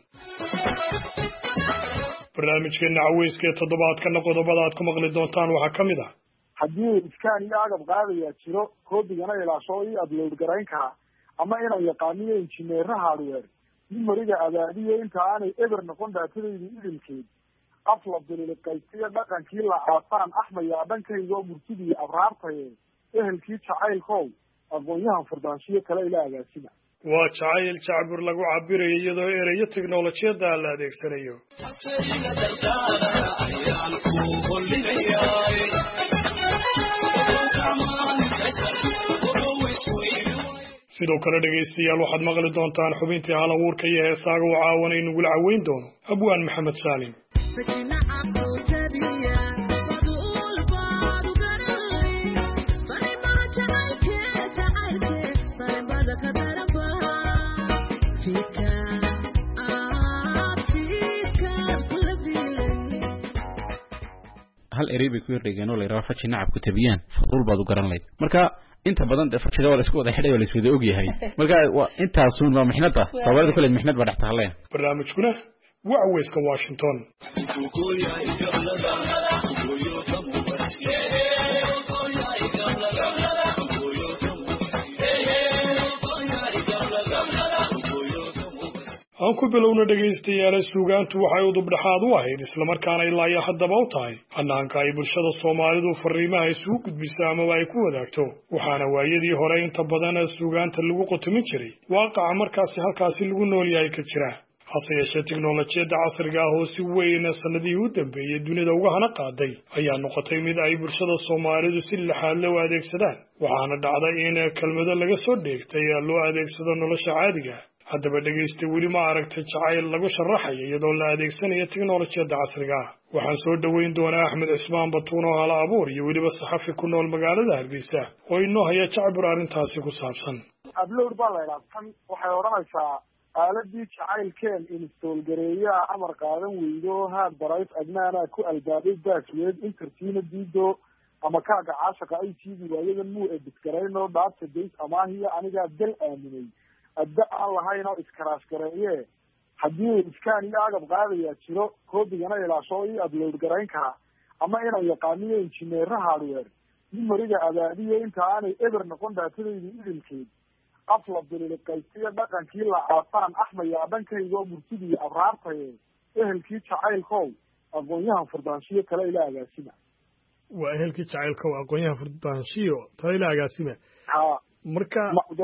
barnaamijkeenna caweyska ee toddobaadkana qodobada aad ku maqli doontaan waxaa ka mid ah haddii iskaan iyo agab qaadaya jiro koobigana ilaasho iyo upload garayn karaa ama inaan yaqaaniyo injineera hardware nimariga adaadiyo inta aanay eber noqon daatadaydu idilkeed afla biliqaysiga dhaqankii la caafaan axmaya dhankayga oo murtidii abraartaye ehelkii jacaylkow aqoonyahan furdaanshiyo kale ila agaasina waa jacayl jacbur lagu cabirayo iyadoo ereyo teknolojiyadda la adeegsanayo sidoo kale dhegaystayaal waxaad maqli doontaan xubintii hal abuurka iyo heesaaga uu caawanay nagula caweyn doono abwaan maxamed saalim hal erey bay ku yardhigeen oo la yiraahdo faji nacab ku tabiyaan fadul baad u garan lahayd marka inta badan fajiga wala isku wada xidhay wala iswada og yahay marka waa intaasun waa mixnada sababta kale mixnad baa dhaxta haleen barnaamijkuna waa caweyska Washington aan ku bilowna dhagaystayaal suugaantu waxay u dubdhaxaad u ahayd isla markaana ilaa iyo haddaba u tahay hannaanka ay bulshada Soomaalidu fariimaha isugu gudbiso ama ay ku wadaagto waxaana waayadii hore inta badan suugaanta lagu qotomin jiray waaqaca markaasi halkaasi lagu nool yahay ka jira hase yeeshee teknolojiyadda casriga ah oo si weyn sanadihii u dambeeyay dunida uga hana qaaday ayaa noqotay mid ay bulshada Soomaalidu si laxaad leh u adeegsadaan waxaana dhacday in kelmado laga soo dheegtay loo adeegsado nolosha caadiga haddaba dhegaysta weli ma aragtay jacayl lagu sharaxayo iyadoo la adeegsanayo teknolojiyadda casriga ah waxaan soo dhaweyn doonaa Axmed Cismaan Batuun oo hal abuur iyo weliba saxafi ku nool magaalada Hargeysa oo inoo haya jacbur arrintaasi ku saabsan upload baa la yidhaahdaa waxay odhanaysaa aaladii jacaylkeen install gareeya amar qaadan weydo haad drive adnaana ku albaabay baasweed intertiina diido ama kaaga caashaqa ay tiidi waayadan muu edit garayno dhaabta days amaahiya anigaa dal aaminay adda aan lahayn oo iskaraas gareeye haddii iskaan iyo agab qaadaya jiro koobigana ilaasho iyo upload garayn karaa ama inaan yaqaaniyo injineera hardware nimariga adaadiyo inta aanay eber noqon daatadaydu idilkeed afla biliqaysiga dhaqankii la caafaan axmaya dhankayga oo murtidii abraartaye ehelkii jacaylkow aqoonyahan furdaanshiyo kale ila agaasina waa ehelkii jacaylkow aqoonyahan furdaanshiyo kale ila agaasina marka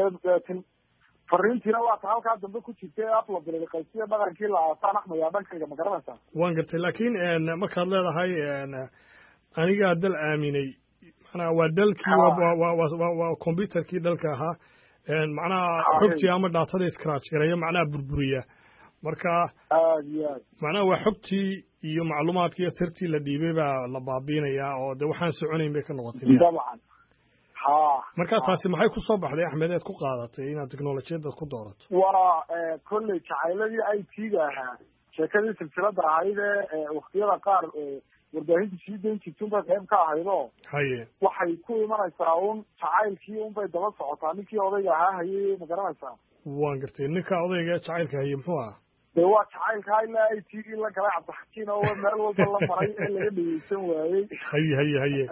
fariintiina waa ta halkaa dambe ku jirtay afla biliqaysiga dhaqankii la caafaan axmaya dhankayga ma garanaysaa waan gartay laakiin markaad leedahay anigaa dal aaminay macnaha waa dalkii waa computerkii dalka ahaa macnaha xogtii ama daatada scratch gareeya macnaha burburiya marka macnaha waa xogtii iyo macluumaadkii iyo sirtii la dhiibay baa la baabiinayaa oo de waxaan soconayn bay ka noqotay dabcan marka taasi maxay ku soo baxday Axmed eed ku qaadatay inaad teknolojiyada ku doorato wara kulli jacayladii ay tiiga ahaa sheekadii silsilada ahayd ee waqtiyada qaar warbaahinta sii dayn jirtay baa qayb ka ahaydo waxay ku imanaysaa jacaylkii bay daba socotaa ninkii odayga ahaa hayay ma garanaysaa waan gartay ninka odayga jacaylka hayay muxuu ahaa dee waa jacaylka ilaa ay tiigii la galay cabdixakiin oo meel walba la maray ee laga dhegeysan waayey haye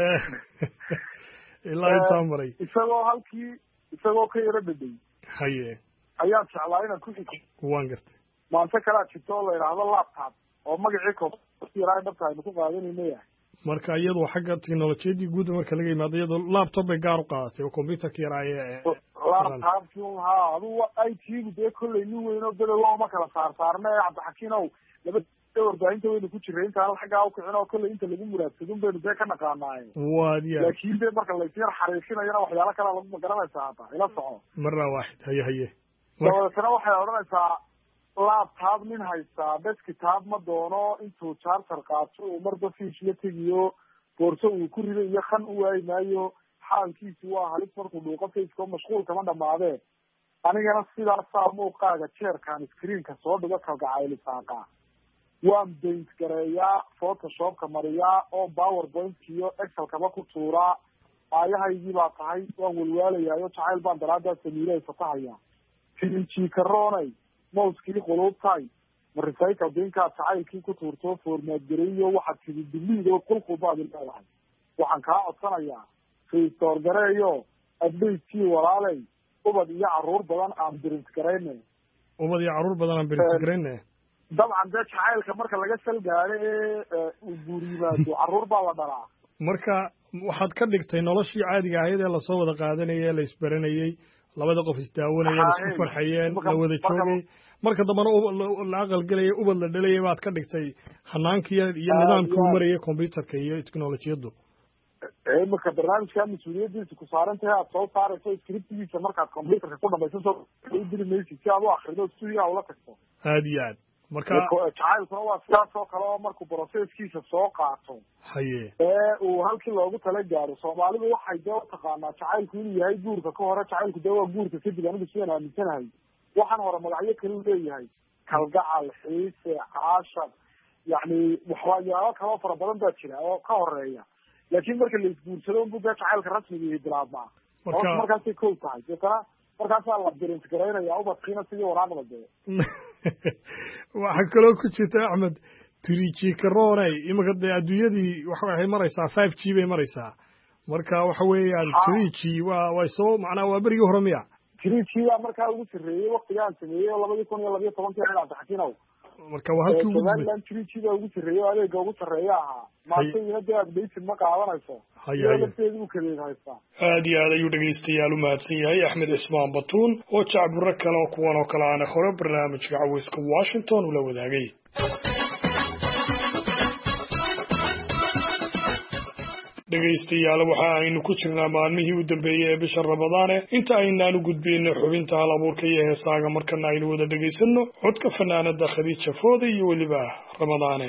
ilaa intaa maray isagoo ka yaro dhadhay haye ayaan jeclaa inaad ku xigto waan gartay maanta kalaa jirto oo la yidhaahdo laptop oo magacii koobsiyaraa dhabta aynu ku qaadanayna yahay marka iyadoo xagga teknolojiyadii guud marka laga yimaado iyadoo laptop bay gaar u qaadatay oo computerka yaraaye laptopkii aduu ay tiigu dee kollay nin weyn oo bedow ma kala saarsaarna cabdixakiin ow laba warbaahinta waynu ku jiray intaan xaggaa ukicin oo kollay inta lagu muraadsadun baynu dee ka naqaanaaye laakiin dee marka laysiyar xariifinayana waxyaalo kalea lagu magaranaysaa hata ila soco marna waaxid haye dabadeetana waxay odhanaysaa laptop nin haystaa desktop ma doono intuu charger qaato uu marba fiish la tegiyo boorso uu ku rido iyo kan u waayi maayo xaalkiisi waa halis markuu dhuuqo faceko mashquul kama dhamaadee anigana sidaasaa muuqaaga jeerkaan screenka soo dhigo kalgacaylisaaqa waan baint gareeyaa photoshopka mariyaa oo powerpoint iyo excelkaba ku tuuraa aayahaygii baa tahay waan walwaalayaayo jacayl baan daraadaa samiilahay fatahaya firinjikaroonay mouskii quluubtay marecycle dinkaad jacaylkii ku tuurto formaad gareeyo waxaad tidi biliido qulqubaad leedahay waxaan kaa codsanayaa restore gareeyo adbaytkii walaaley ubad iyo caruur badan aan birint garayne dabcan dee jacaylka marka laga sal gaado ee uu guur yimaado caruur baa la dhalaa marka waxaad ka dhigtay noloshii caadiga ahayd ee lasoo wada qaadanayay ee la isbaranayay labada qof isdaawanayeen isku farxayeen la wada joogay marka dambana la aqalgelayay ubad la dhalayay baad ka dhigtay hanaankii iyo nidaamkii uu marayay computerka iyo teknolojiyadu imika barnaamijkaa mas-uuliyadiisa ku saaran tahay aad soo saarayso scriptigiisa markaad computerka ku dhamayso soo diri maysid si aad u akrido studia ula tagto aad iyo aad marka jacaylkuna waa sidaas oo kale oo markuu processkiisa soo qaato ee uu halkii loogu tala gaaro soomaalidu waxay dee utaqaanaa jacaylku inuu yahay guurka ka hore jacaylku dee waa guurka kadib anigu sidaan aaminsanahay waxaan hore magacyo kale leeyahay kalgacal xiise caashar yacni waxyaalo kaloo fara badan baa jira oo ka horeeya laakiin marka la isguursado unbu dee jacaylka rasmiga bilaabmaa markaasay kow tahay deetana markaasaa la birint garaynaya ubadkiina sidii waraaqda dee waxaa kaloo ku jirta Axmed 3G karoonay imika dee adduunyadii waxay maraysaa 5G bay maraysaa marka waxa weeyaan 3G waa soo macnaa waa berigii hore miya 3G baa markaa ugu sarreeyey waqtigaan sameeyey oo 2012 cabdixakiinow marka waa halkii ugu dambeysay 3G baa ugu sarreeyey adeega ugu sarreeya ahaa maantayna dee update ma qaadanayso lafteedu u kadeed haystaa aad iyo aad ayuu dhegaystayaal u mahadsan yahay Axmed Ismaan Batuun oo jacburo kale oo kuwan oo kale aan hore barnaamijka caweyska Washington ula wadaagay dhegaystayaal waxa aynu ku jirnaa maalmihii u dambeeyay ee bisha Ramadaane inta aynaan u gudbin xubinta hal abuurka iyo heesaaga markana aynu wada dhagaysano codka fanaanada Khadiija Foode iyo waliba Ramadaane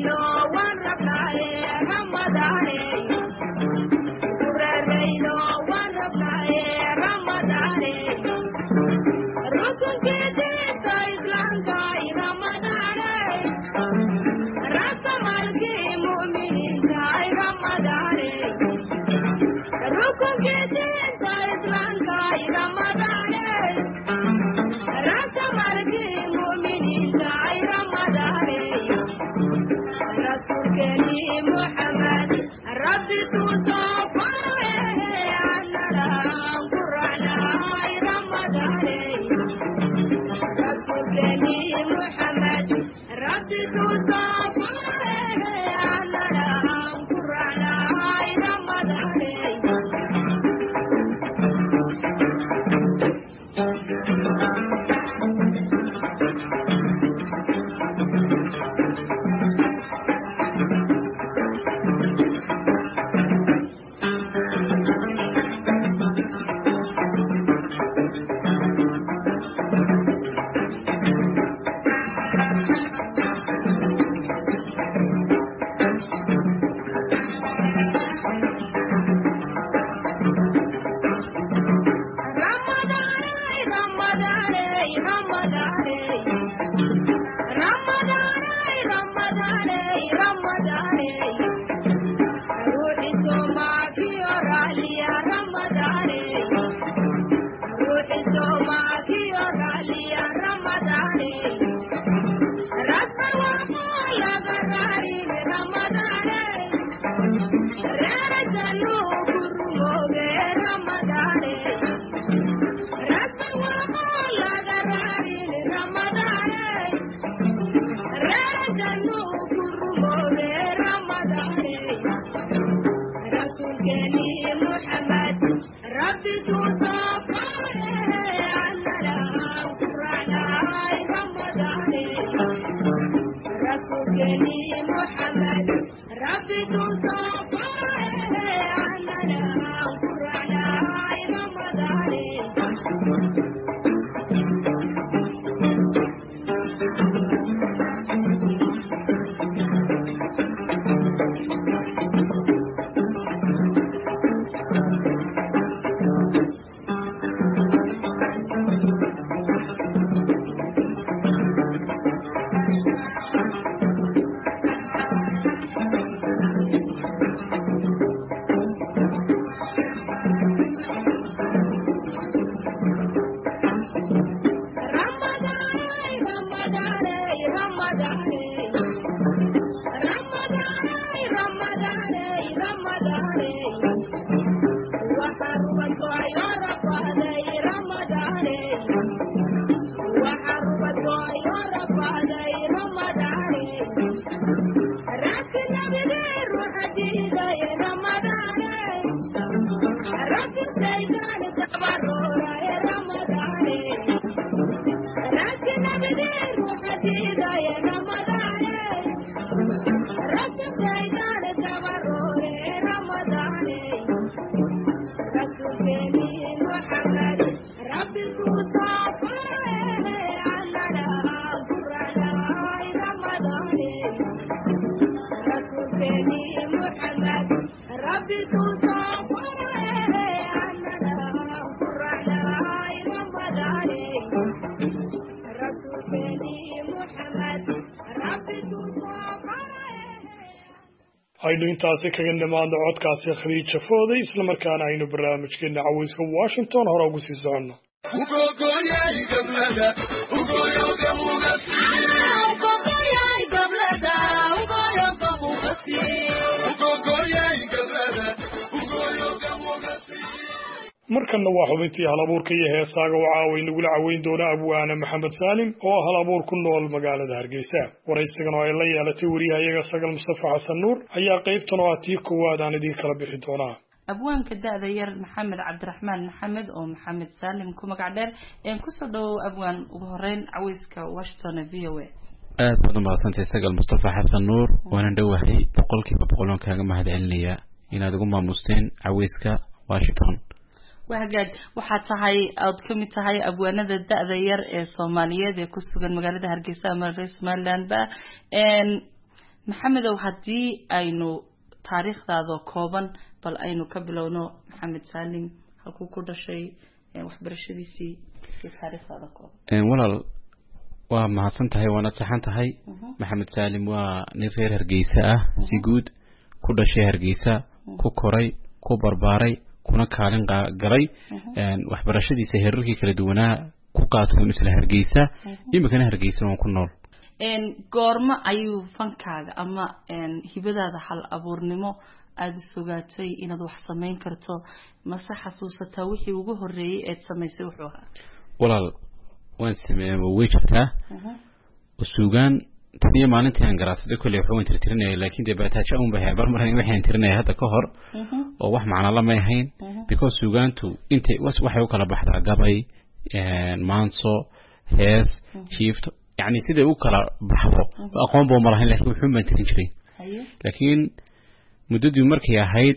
aynu intaasi kaga nimaadno codkaasi khadiija fooday isla markaana aynu barnaamijkeena caweyska Washington hore ugu sii soconno markana waa xubintii halabuurka iyo heesaaga oo caaway nagula caweyn doona abwaana maxamed saalim oo ah halabuur ku nool magaalada Hargeysa waraysigan oo ay la yeelatay wariyahayaga Sagal Mustafa Xasan Nuur ayaa qaybtan oo tii koowaad aan idin kala bixi doonaa abwaanka da'da yar maxamed cabdiraxmaan maxamed oo maxamed saalim ku magac dheer ee ku soo dhaw abwaan ugu horeyn caweyska Washington VOA aad baad u mahadsantahay Sagal Mustafa Xasan Nuur waana dhawahay boqolkiiba boqol kaaga mahadcelinaya inaad ugu maamusteen caweyska Washington wahagaad waxa tahay aad kamid tahay abwaanada da'da yar ee Soomaaliyeed ee ku sugan magaalada Hargeysa ama Somaliland ba محمد وحدي أينو تاريخ هذا كوبان بل أينو كبلونه محمد سالم هكو كل شيء وحبرشديسي في تاريخ هذا كوبان ولا وما حسنتهاي وانا صحنتهاي محمد سالم ونفير هرجيسة سيجود كل شيء هرجيسة كوكوري كوبرباري كنا كارن قري وحبرشديسي هركي كلا دونا كوقاتون مثل هرجيسة يمكن هرجيسة ونكون goorma ayuu fankaaga ama hibadaada hal abuurnimo aad sugaatay inaad wax sameyn karto mase xasuusataa wixii ugu horeeyay ee samaysay wuxuu ahaa walaal waan sameeyay way jirtaa suugaan taniya maalintii aan garaasay kulli waxaan tirtirinay laakiin deebataasha uun baa barmaran waxaan tirinay hadda ka hor oo wax macna la ma ahayn because suugaantu intay waxay u kala baxdaa gabay maanso hees shiifto يعني سيده u kala baxdo aqoon boo malahayn laakiin wuxuu ma tirin jiray laakiin mudadii markii ahayd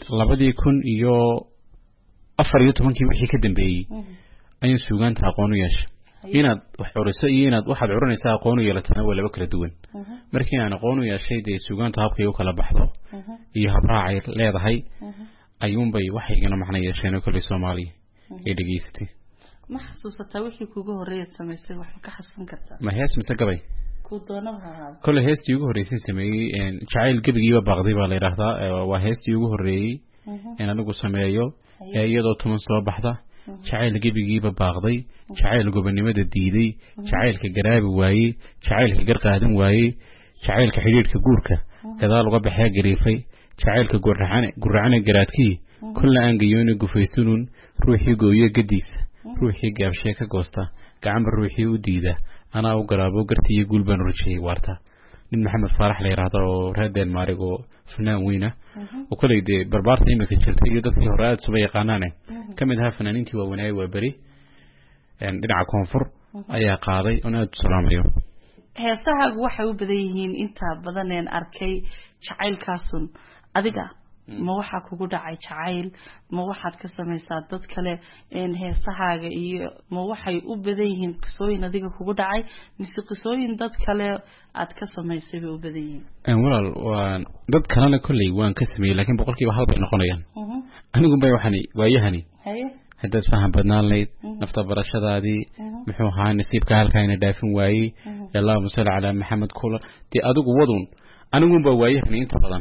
2014 wixii ka dambeeyay ayuu suugaanta aqoon u yeeshay inaad wax curiso iyo inaad waxaad curinaysaa aqoon u yeelatana waa laba kala duwan markii aan aqoon u yeeshay de suugaanta habkay u kala baxdo iyo habraacay leedahay ayuun bay waxayna macna yeesheen kale Soomaaliya ee dhageysatay ما حسوسة وحي كوجو هرية سميسي وحنا كحسن كرتا ما هيس مسقبي كودونا هذا كل هيس تيجو هريسين سمي إن شايل قبل جيبه بغضي بالي رهدا وهيس تيجو هري إن أنا قص سميو يدو تمن صوب بحدا شايل قبل جيبه بغضي شايل قبل نمد الديدي شايل كجراب واي شايل كجرق هدم واي شايل كحديد كجوركا كذا لو قبل حاجة ريفي شايل كجرعان جراتكي كل أنجيون جفيسون روحي جوية قديس روحي قاب شيكا قوستا قعم روحي وديدة أنا وقرابو قرتي يقول بان رجحي وارتا من محمد فارح لي رهضا ورهدين ماريقو فنان وينة وكل يدي بربارتي إما كتشلتي يدفني هراد سبايا قاناني كمد ها فنانينتي ووناي وبري يعني دنع كونفر أيها قاضي وناد سلام اليوم heesaha waxay u badan yihiin inta badan een arkay jacaylkaasun adiga ma waxa kugu dhacay jacayl ma waxaad ka samaysaa dad kale een heesahaaga iyo ma waxay u badan yihiin qisooyin adiga kugu dhacay mise qisooyin dad kale aad ka samaysay u badan yihiin walaal waan dad kale kulli waan ka sameeyay laakiin boqolkiiba hal bay noqonayaan anigu bay waxani waayahani haddaad faham badnaan lahayd nafta barashadaadii muxuu ahaa nasiibka halkaayna dhaafin waayey allahumma salli ala maxamed kula dee adigu wadun anigu baa waayahani inta badan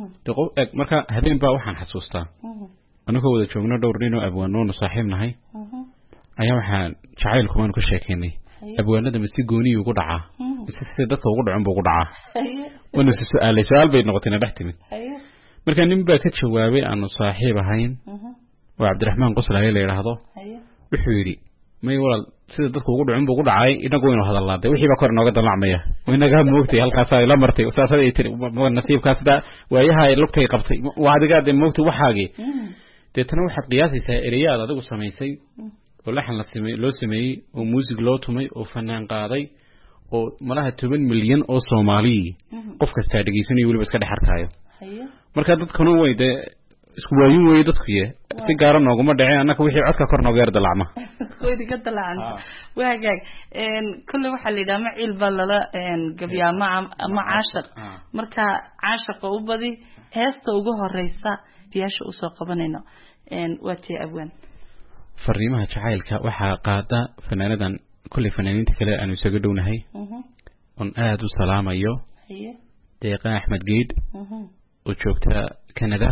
marka habeen baa waxaan xasuustaa anagoo wada joogno dhowr nin oo abwaanoonu saaxiibnahay ayaa waxaan jacaylku waan ku sheekeynay abwaanada masi gooniyi ugu dhacaa mise sida dadka ugu dhacon buu ugu dhacaa waana si su-aal bay noqotayna dhex timid marka nin baa ka jawaabay aanu saaxiib ahayn وعبدالرحمن قصر هاي اللي رهضه وحوري ما يقول سيد دكتور وقول عم بقول عاي إنه قوينه هذا الله ده وحي بكر نوقد العمية وإنه قام موتي هالقصاي لا مرتي وساسا يتري والنصيب كاسدا ويا هاي اللقطة قبطي وهذا قاعد موتي وحاجي تتنوع قياسي سائرية هذا ده قصة ميسي ولحن لو سمي وموسيقى لو تومي وفنان قاضي وملاها 2 مليون أو صومالي قف كاستادقي سني يقول بس كده حركايو مركز كانوا ويد isku waayin way dadkiye si gaar ah nooguma dhacay anaka wixii codka kor nooga yardalacma way diga dalacna waagaag kullu waxa la yiraahdaa macil balala gabyaama ama caashaq marka caashaq u badi heesta ugu horeysa diyaasha u soo qabanayno waa tii abwan fariimaha jacaylka waxa qaada fanaanadan kulli fanaaniinta kale aanu isaga dhownahay on aad u salaamayo deeqa Axmed Geed oo joogta Canada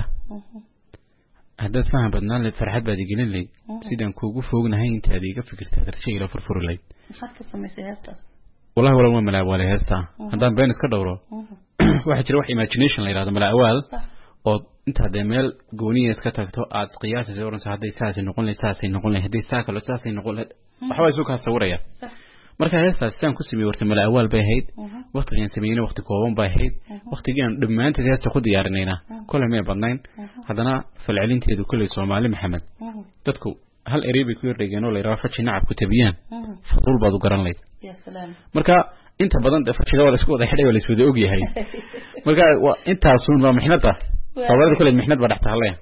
هذا فهم بدنا للفرحات بعد يجيلين لي سيدان كوجو فوقنا هاي أنت هذه كفكرة ترشي إلى فرفور لي خدك سميسي هستا والله ولا ما ملا ولا هستا هذا بين سكدورو واحد يروح imagination لي هذا ملا أول أو أنت هذا مال جونية سكتكتو عاد قياس زورن هذا ساسي نقول لي ساسي نقول لي هدي ساكل ساسي نقول وحواي سوق هالصورية marka heestaan ku sameeyay warta mala awal bay hayd waqtigan sameeyay waqti kooban bay hayd waqtigan dhamaantii heesta ku diyaarinayna kulamay badnayn hadana falcelinteedu kulay Soomaali Maxamed dadku hal ereybay ku yirdeeyeen oo la yiraahdo fachi nacab ku tabiyaan fadul baad u garan leeyahay ya salaam marka inta badan fachiga wala isku wada xidhay wala isku og yahay marka intaas waa mixnada sawirada kulay mixnad ba dhaxta halay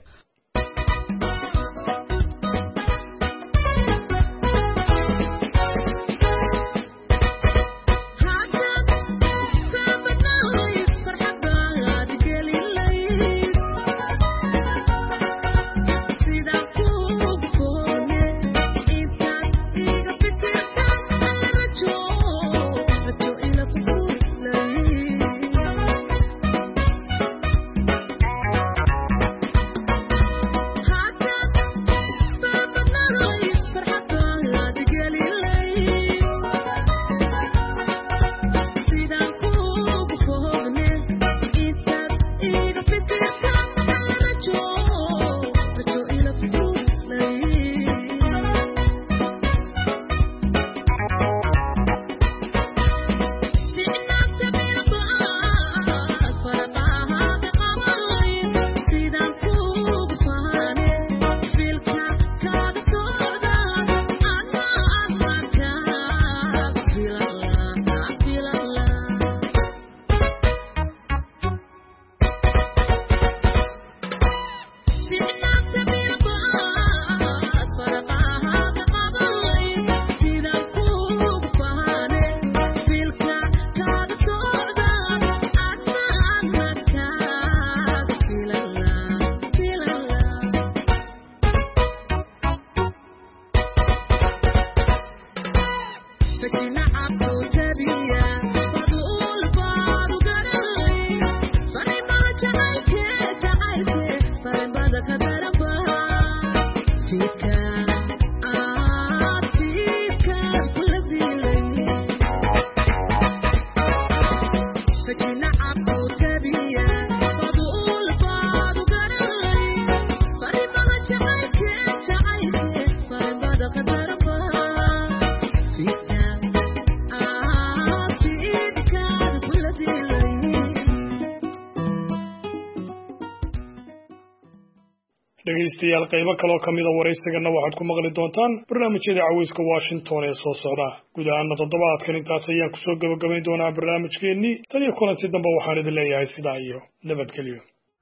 dhegeystayaal qaybo kale oo kamid ah waraysigana waxaad ku maqli doontaan barnaamijyada caweyska Washington ee soo socda guud ahaan toddobaadkan intaas ayaan ku soo gabagabayn doonaa barnaamijkeennii tan iyo kulanti dambe waxaan idin leeyahay sidaa iyo nabadgelyo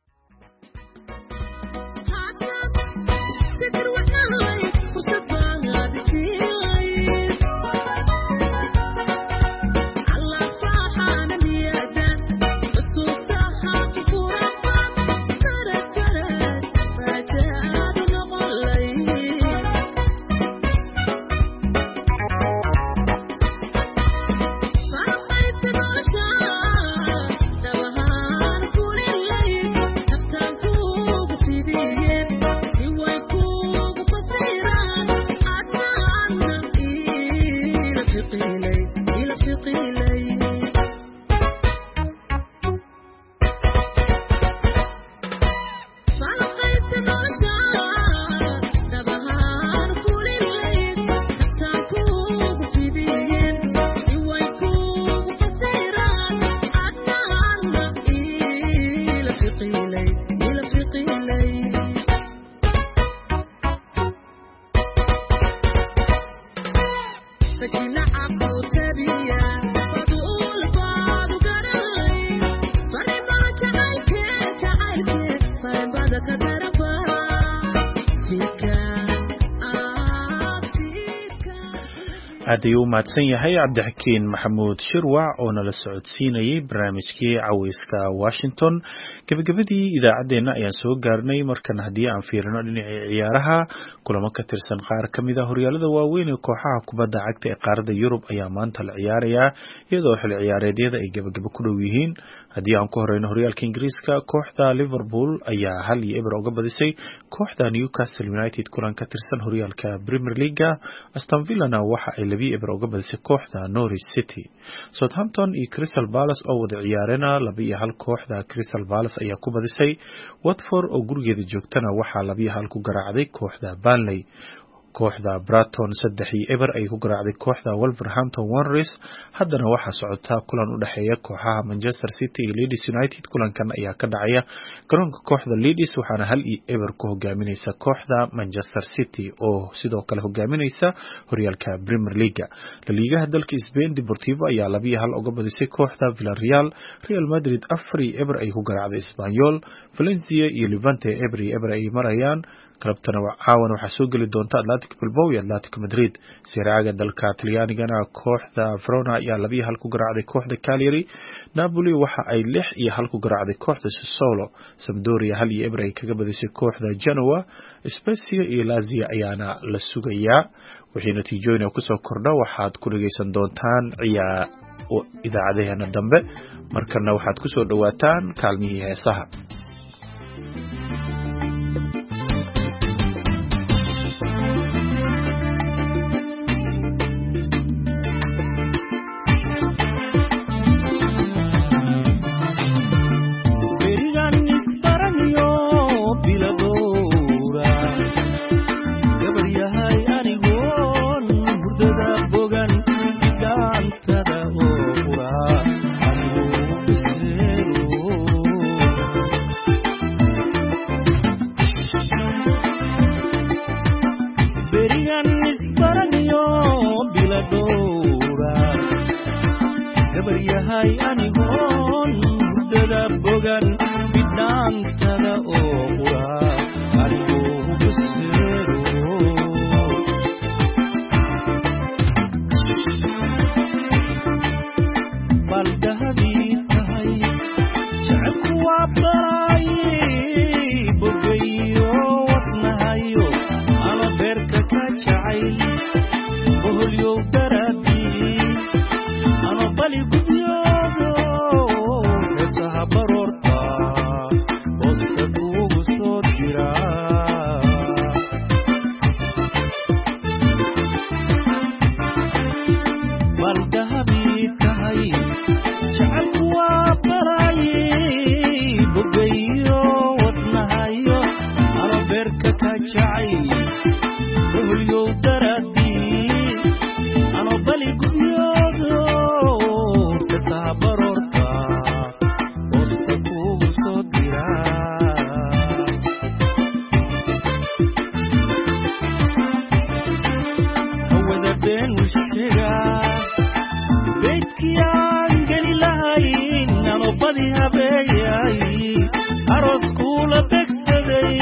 aad u mahadsan yahay Cabdixakiin Maxamuud Shirwac oo nala socodsiinayay barnaamijkii caweyska Washington gabagabadii idaacadeena ayaan soo gaarnay markan hadii aan fiirino dhinaca ciyaaraha kulamo ka tirsan qaar kamid ah horyaalada waaweyn ee kooxaha kubadda cagta ee qaaradda Yurub ayaa maanta la ciyaaraya iyadoo xil ciyaareedyada ay gabagabo ku dhow yihiin hadii aan ku horeyno horyaalka Ingiriiska kooxda Liverpool ayaa 1-0 uga badisay kooxda Newcastle United kulan ka tirsan horyaalka Premier League Aston Villa waxa ay 2-0 uga badisay kooxda Norwich City Southampton iyo Crystal Palace oo wada ciyaarena 2-1 kooxda Crystal Palace ayaa ku badisay Watford oo gurigeeda joogtana waxa 2-1 ku garaacday kooxda Burnley kooxda Brighton 3-0 ay ku garaacday kooxda Wolverhampton Wanderers haddana waxa socota kulan u dhaxeeya kooxaha Manchester City iyo Leeds United kulankan ayaa ka dhacaya garoonka kooxda Leeds waxaana 1-0 ku hogaaminaysa kooxda Manchester City oo sidoo kale hogaaminaysa horyaalka Premier League La Liga dalka Spain Deportivo ayaa 2-1 uga badisay kooxda Villarreal Real Madrid 4-0 ay ku garaacday Espanyol Valencia iyo Levante 1-0 ay marayaan galabtana caawan waxaa soo geli doonta Athletic Bilbao iyo Athletic Madrid Serie A dalka Talyaanigana kooxda Verona ayaa 2-1 ku garaacday kooxda Cagliari Napoli waxa ay 6-1 ku garaacday kooxda Sassuolo Sampdoria 1-0 ay kaga badisay kooxda Genoa Spezia iyo Lazio ayaana la sugayaa wixii natiijooyin ku soo kordha waxaad ku dhageysan doontaan idaacadeena dambe markana waxaad ku soo dhawaataan kaalmihii heesaha bogayo wadnahayo ano beerka ka jacay badi habeeyay aroos kula begsaday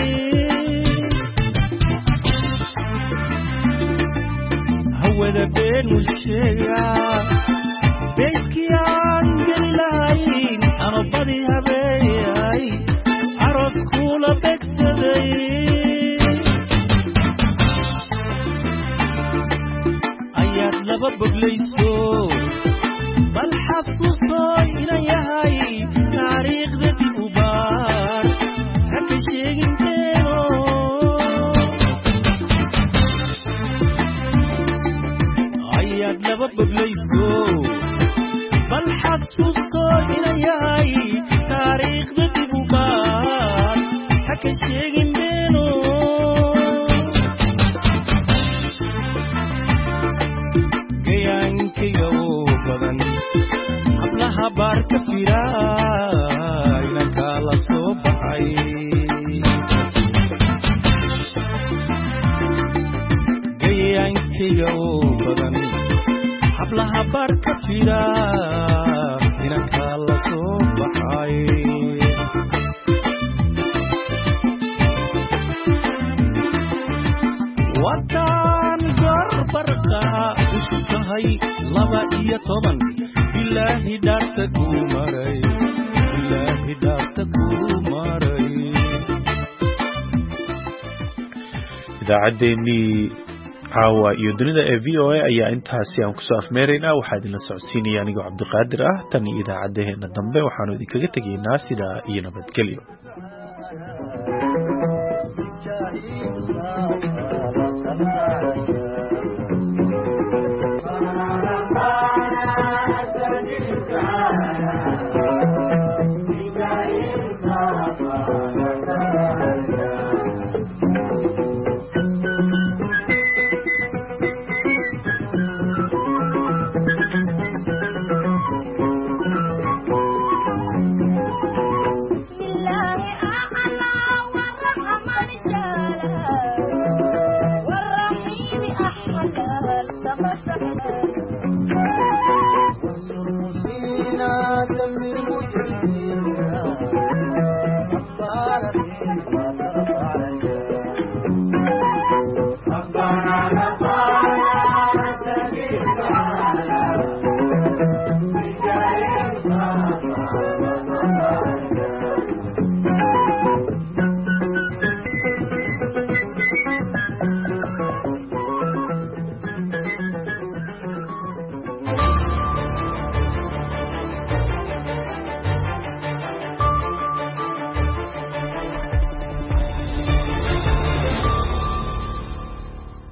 hawada beenu sheegaa beydkii aan geli lahayn ano badi habeeyay aroos kula begsaday ayaad laba boglayso bal xasuustoy inan yahay taariikhda dib u baar haka sheegin beeno ayaad laba boglayso bal xasuustoy inan yahay taariikhda dib u baar haka sheegin beeno gayankayga oo badan hablaha baarka firaa inankaa la soo baxay gayankayga oo badan hablaha baarka firaa inankaa la soo baxay wadan gorbarqa isu tahay 12 bilaahi dhaarta kuu maray bilaahi dhaarta kuu maray idaacaddeenii caawa iyo dunida ee VOA ayaa intaasi aan kusoo afmeeraynaa waxaa idinla socodsiinaya anigoo cabdiqaadir ah tan iyo idaacaddeenna dambe waxaanu idinkaga tegaynaa sidaa iyo nabadgelyo والرحيم أحمد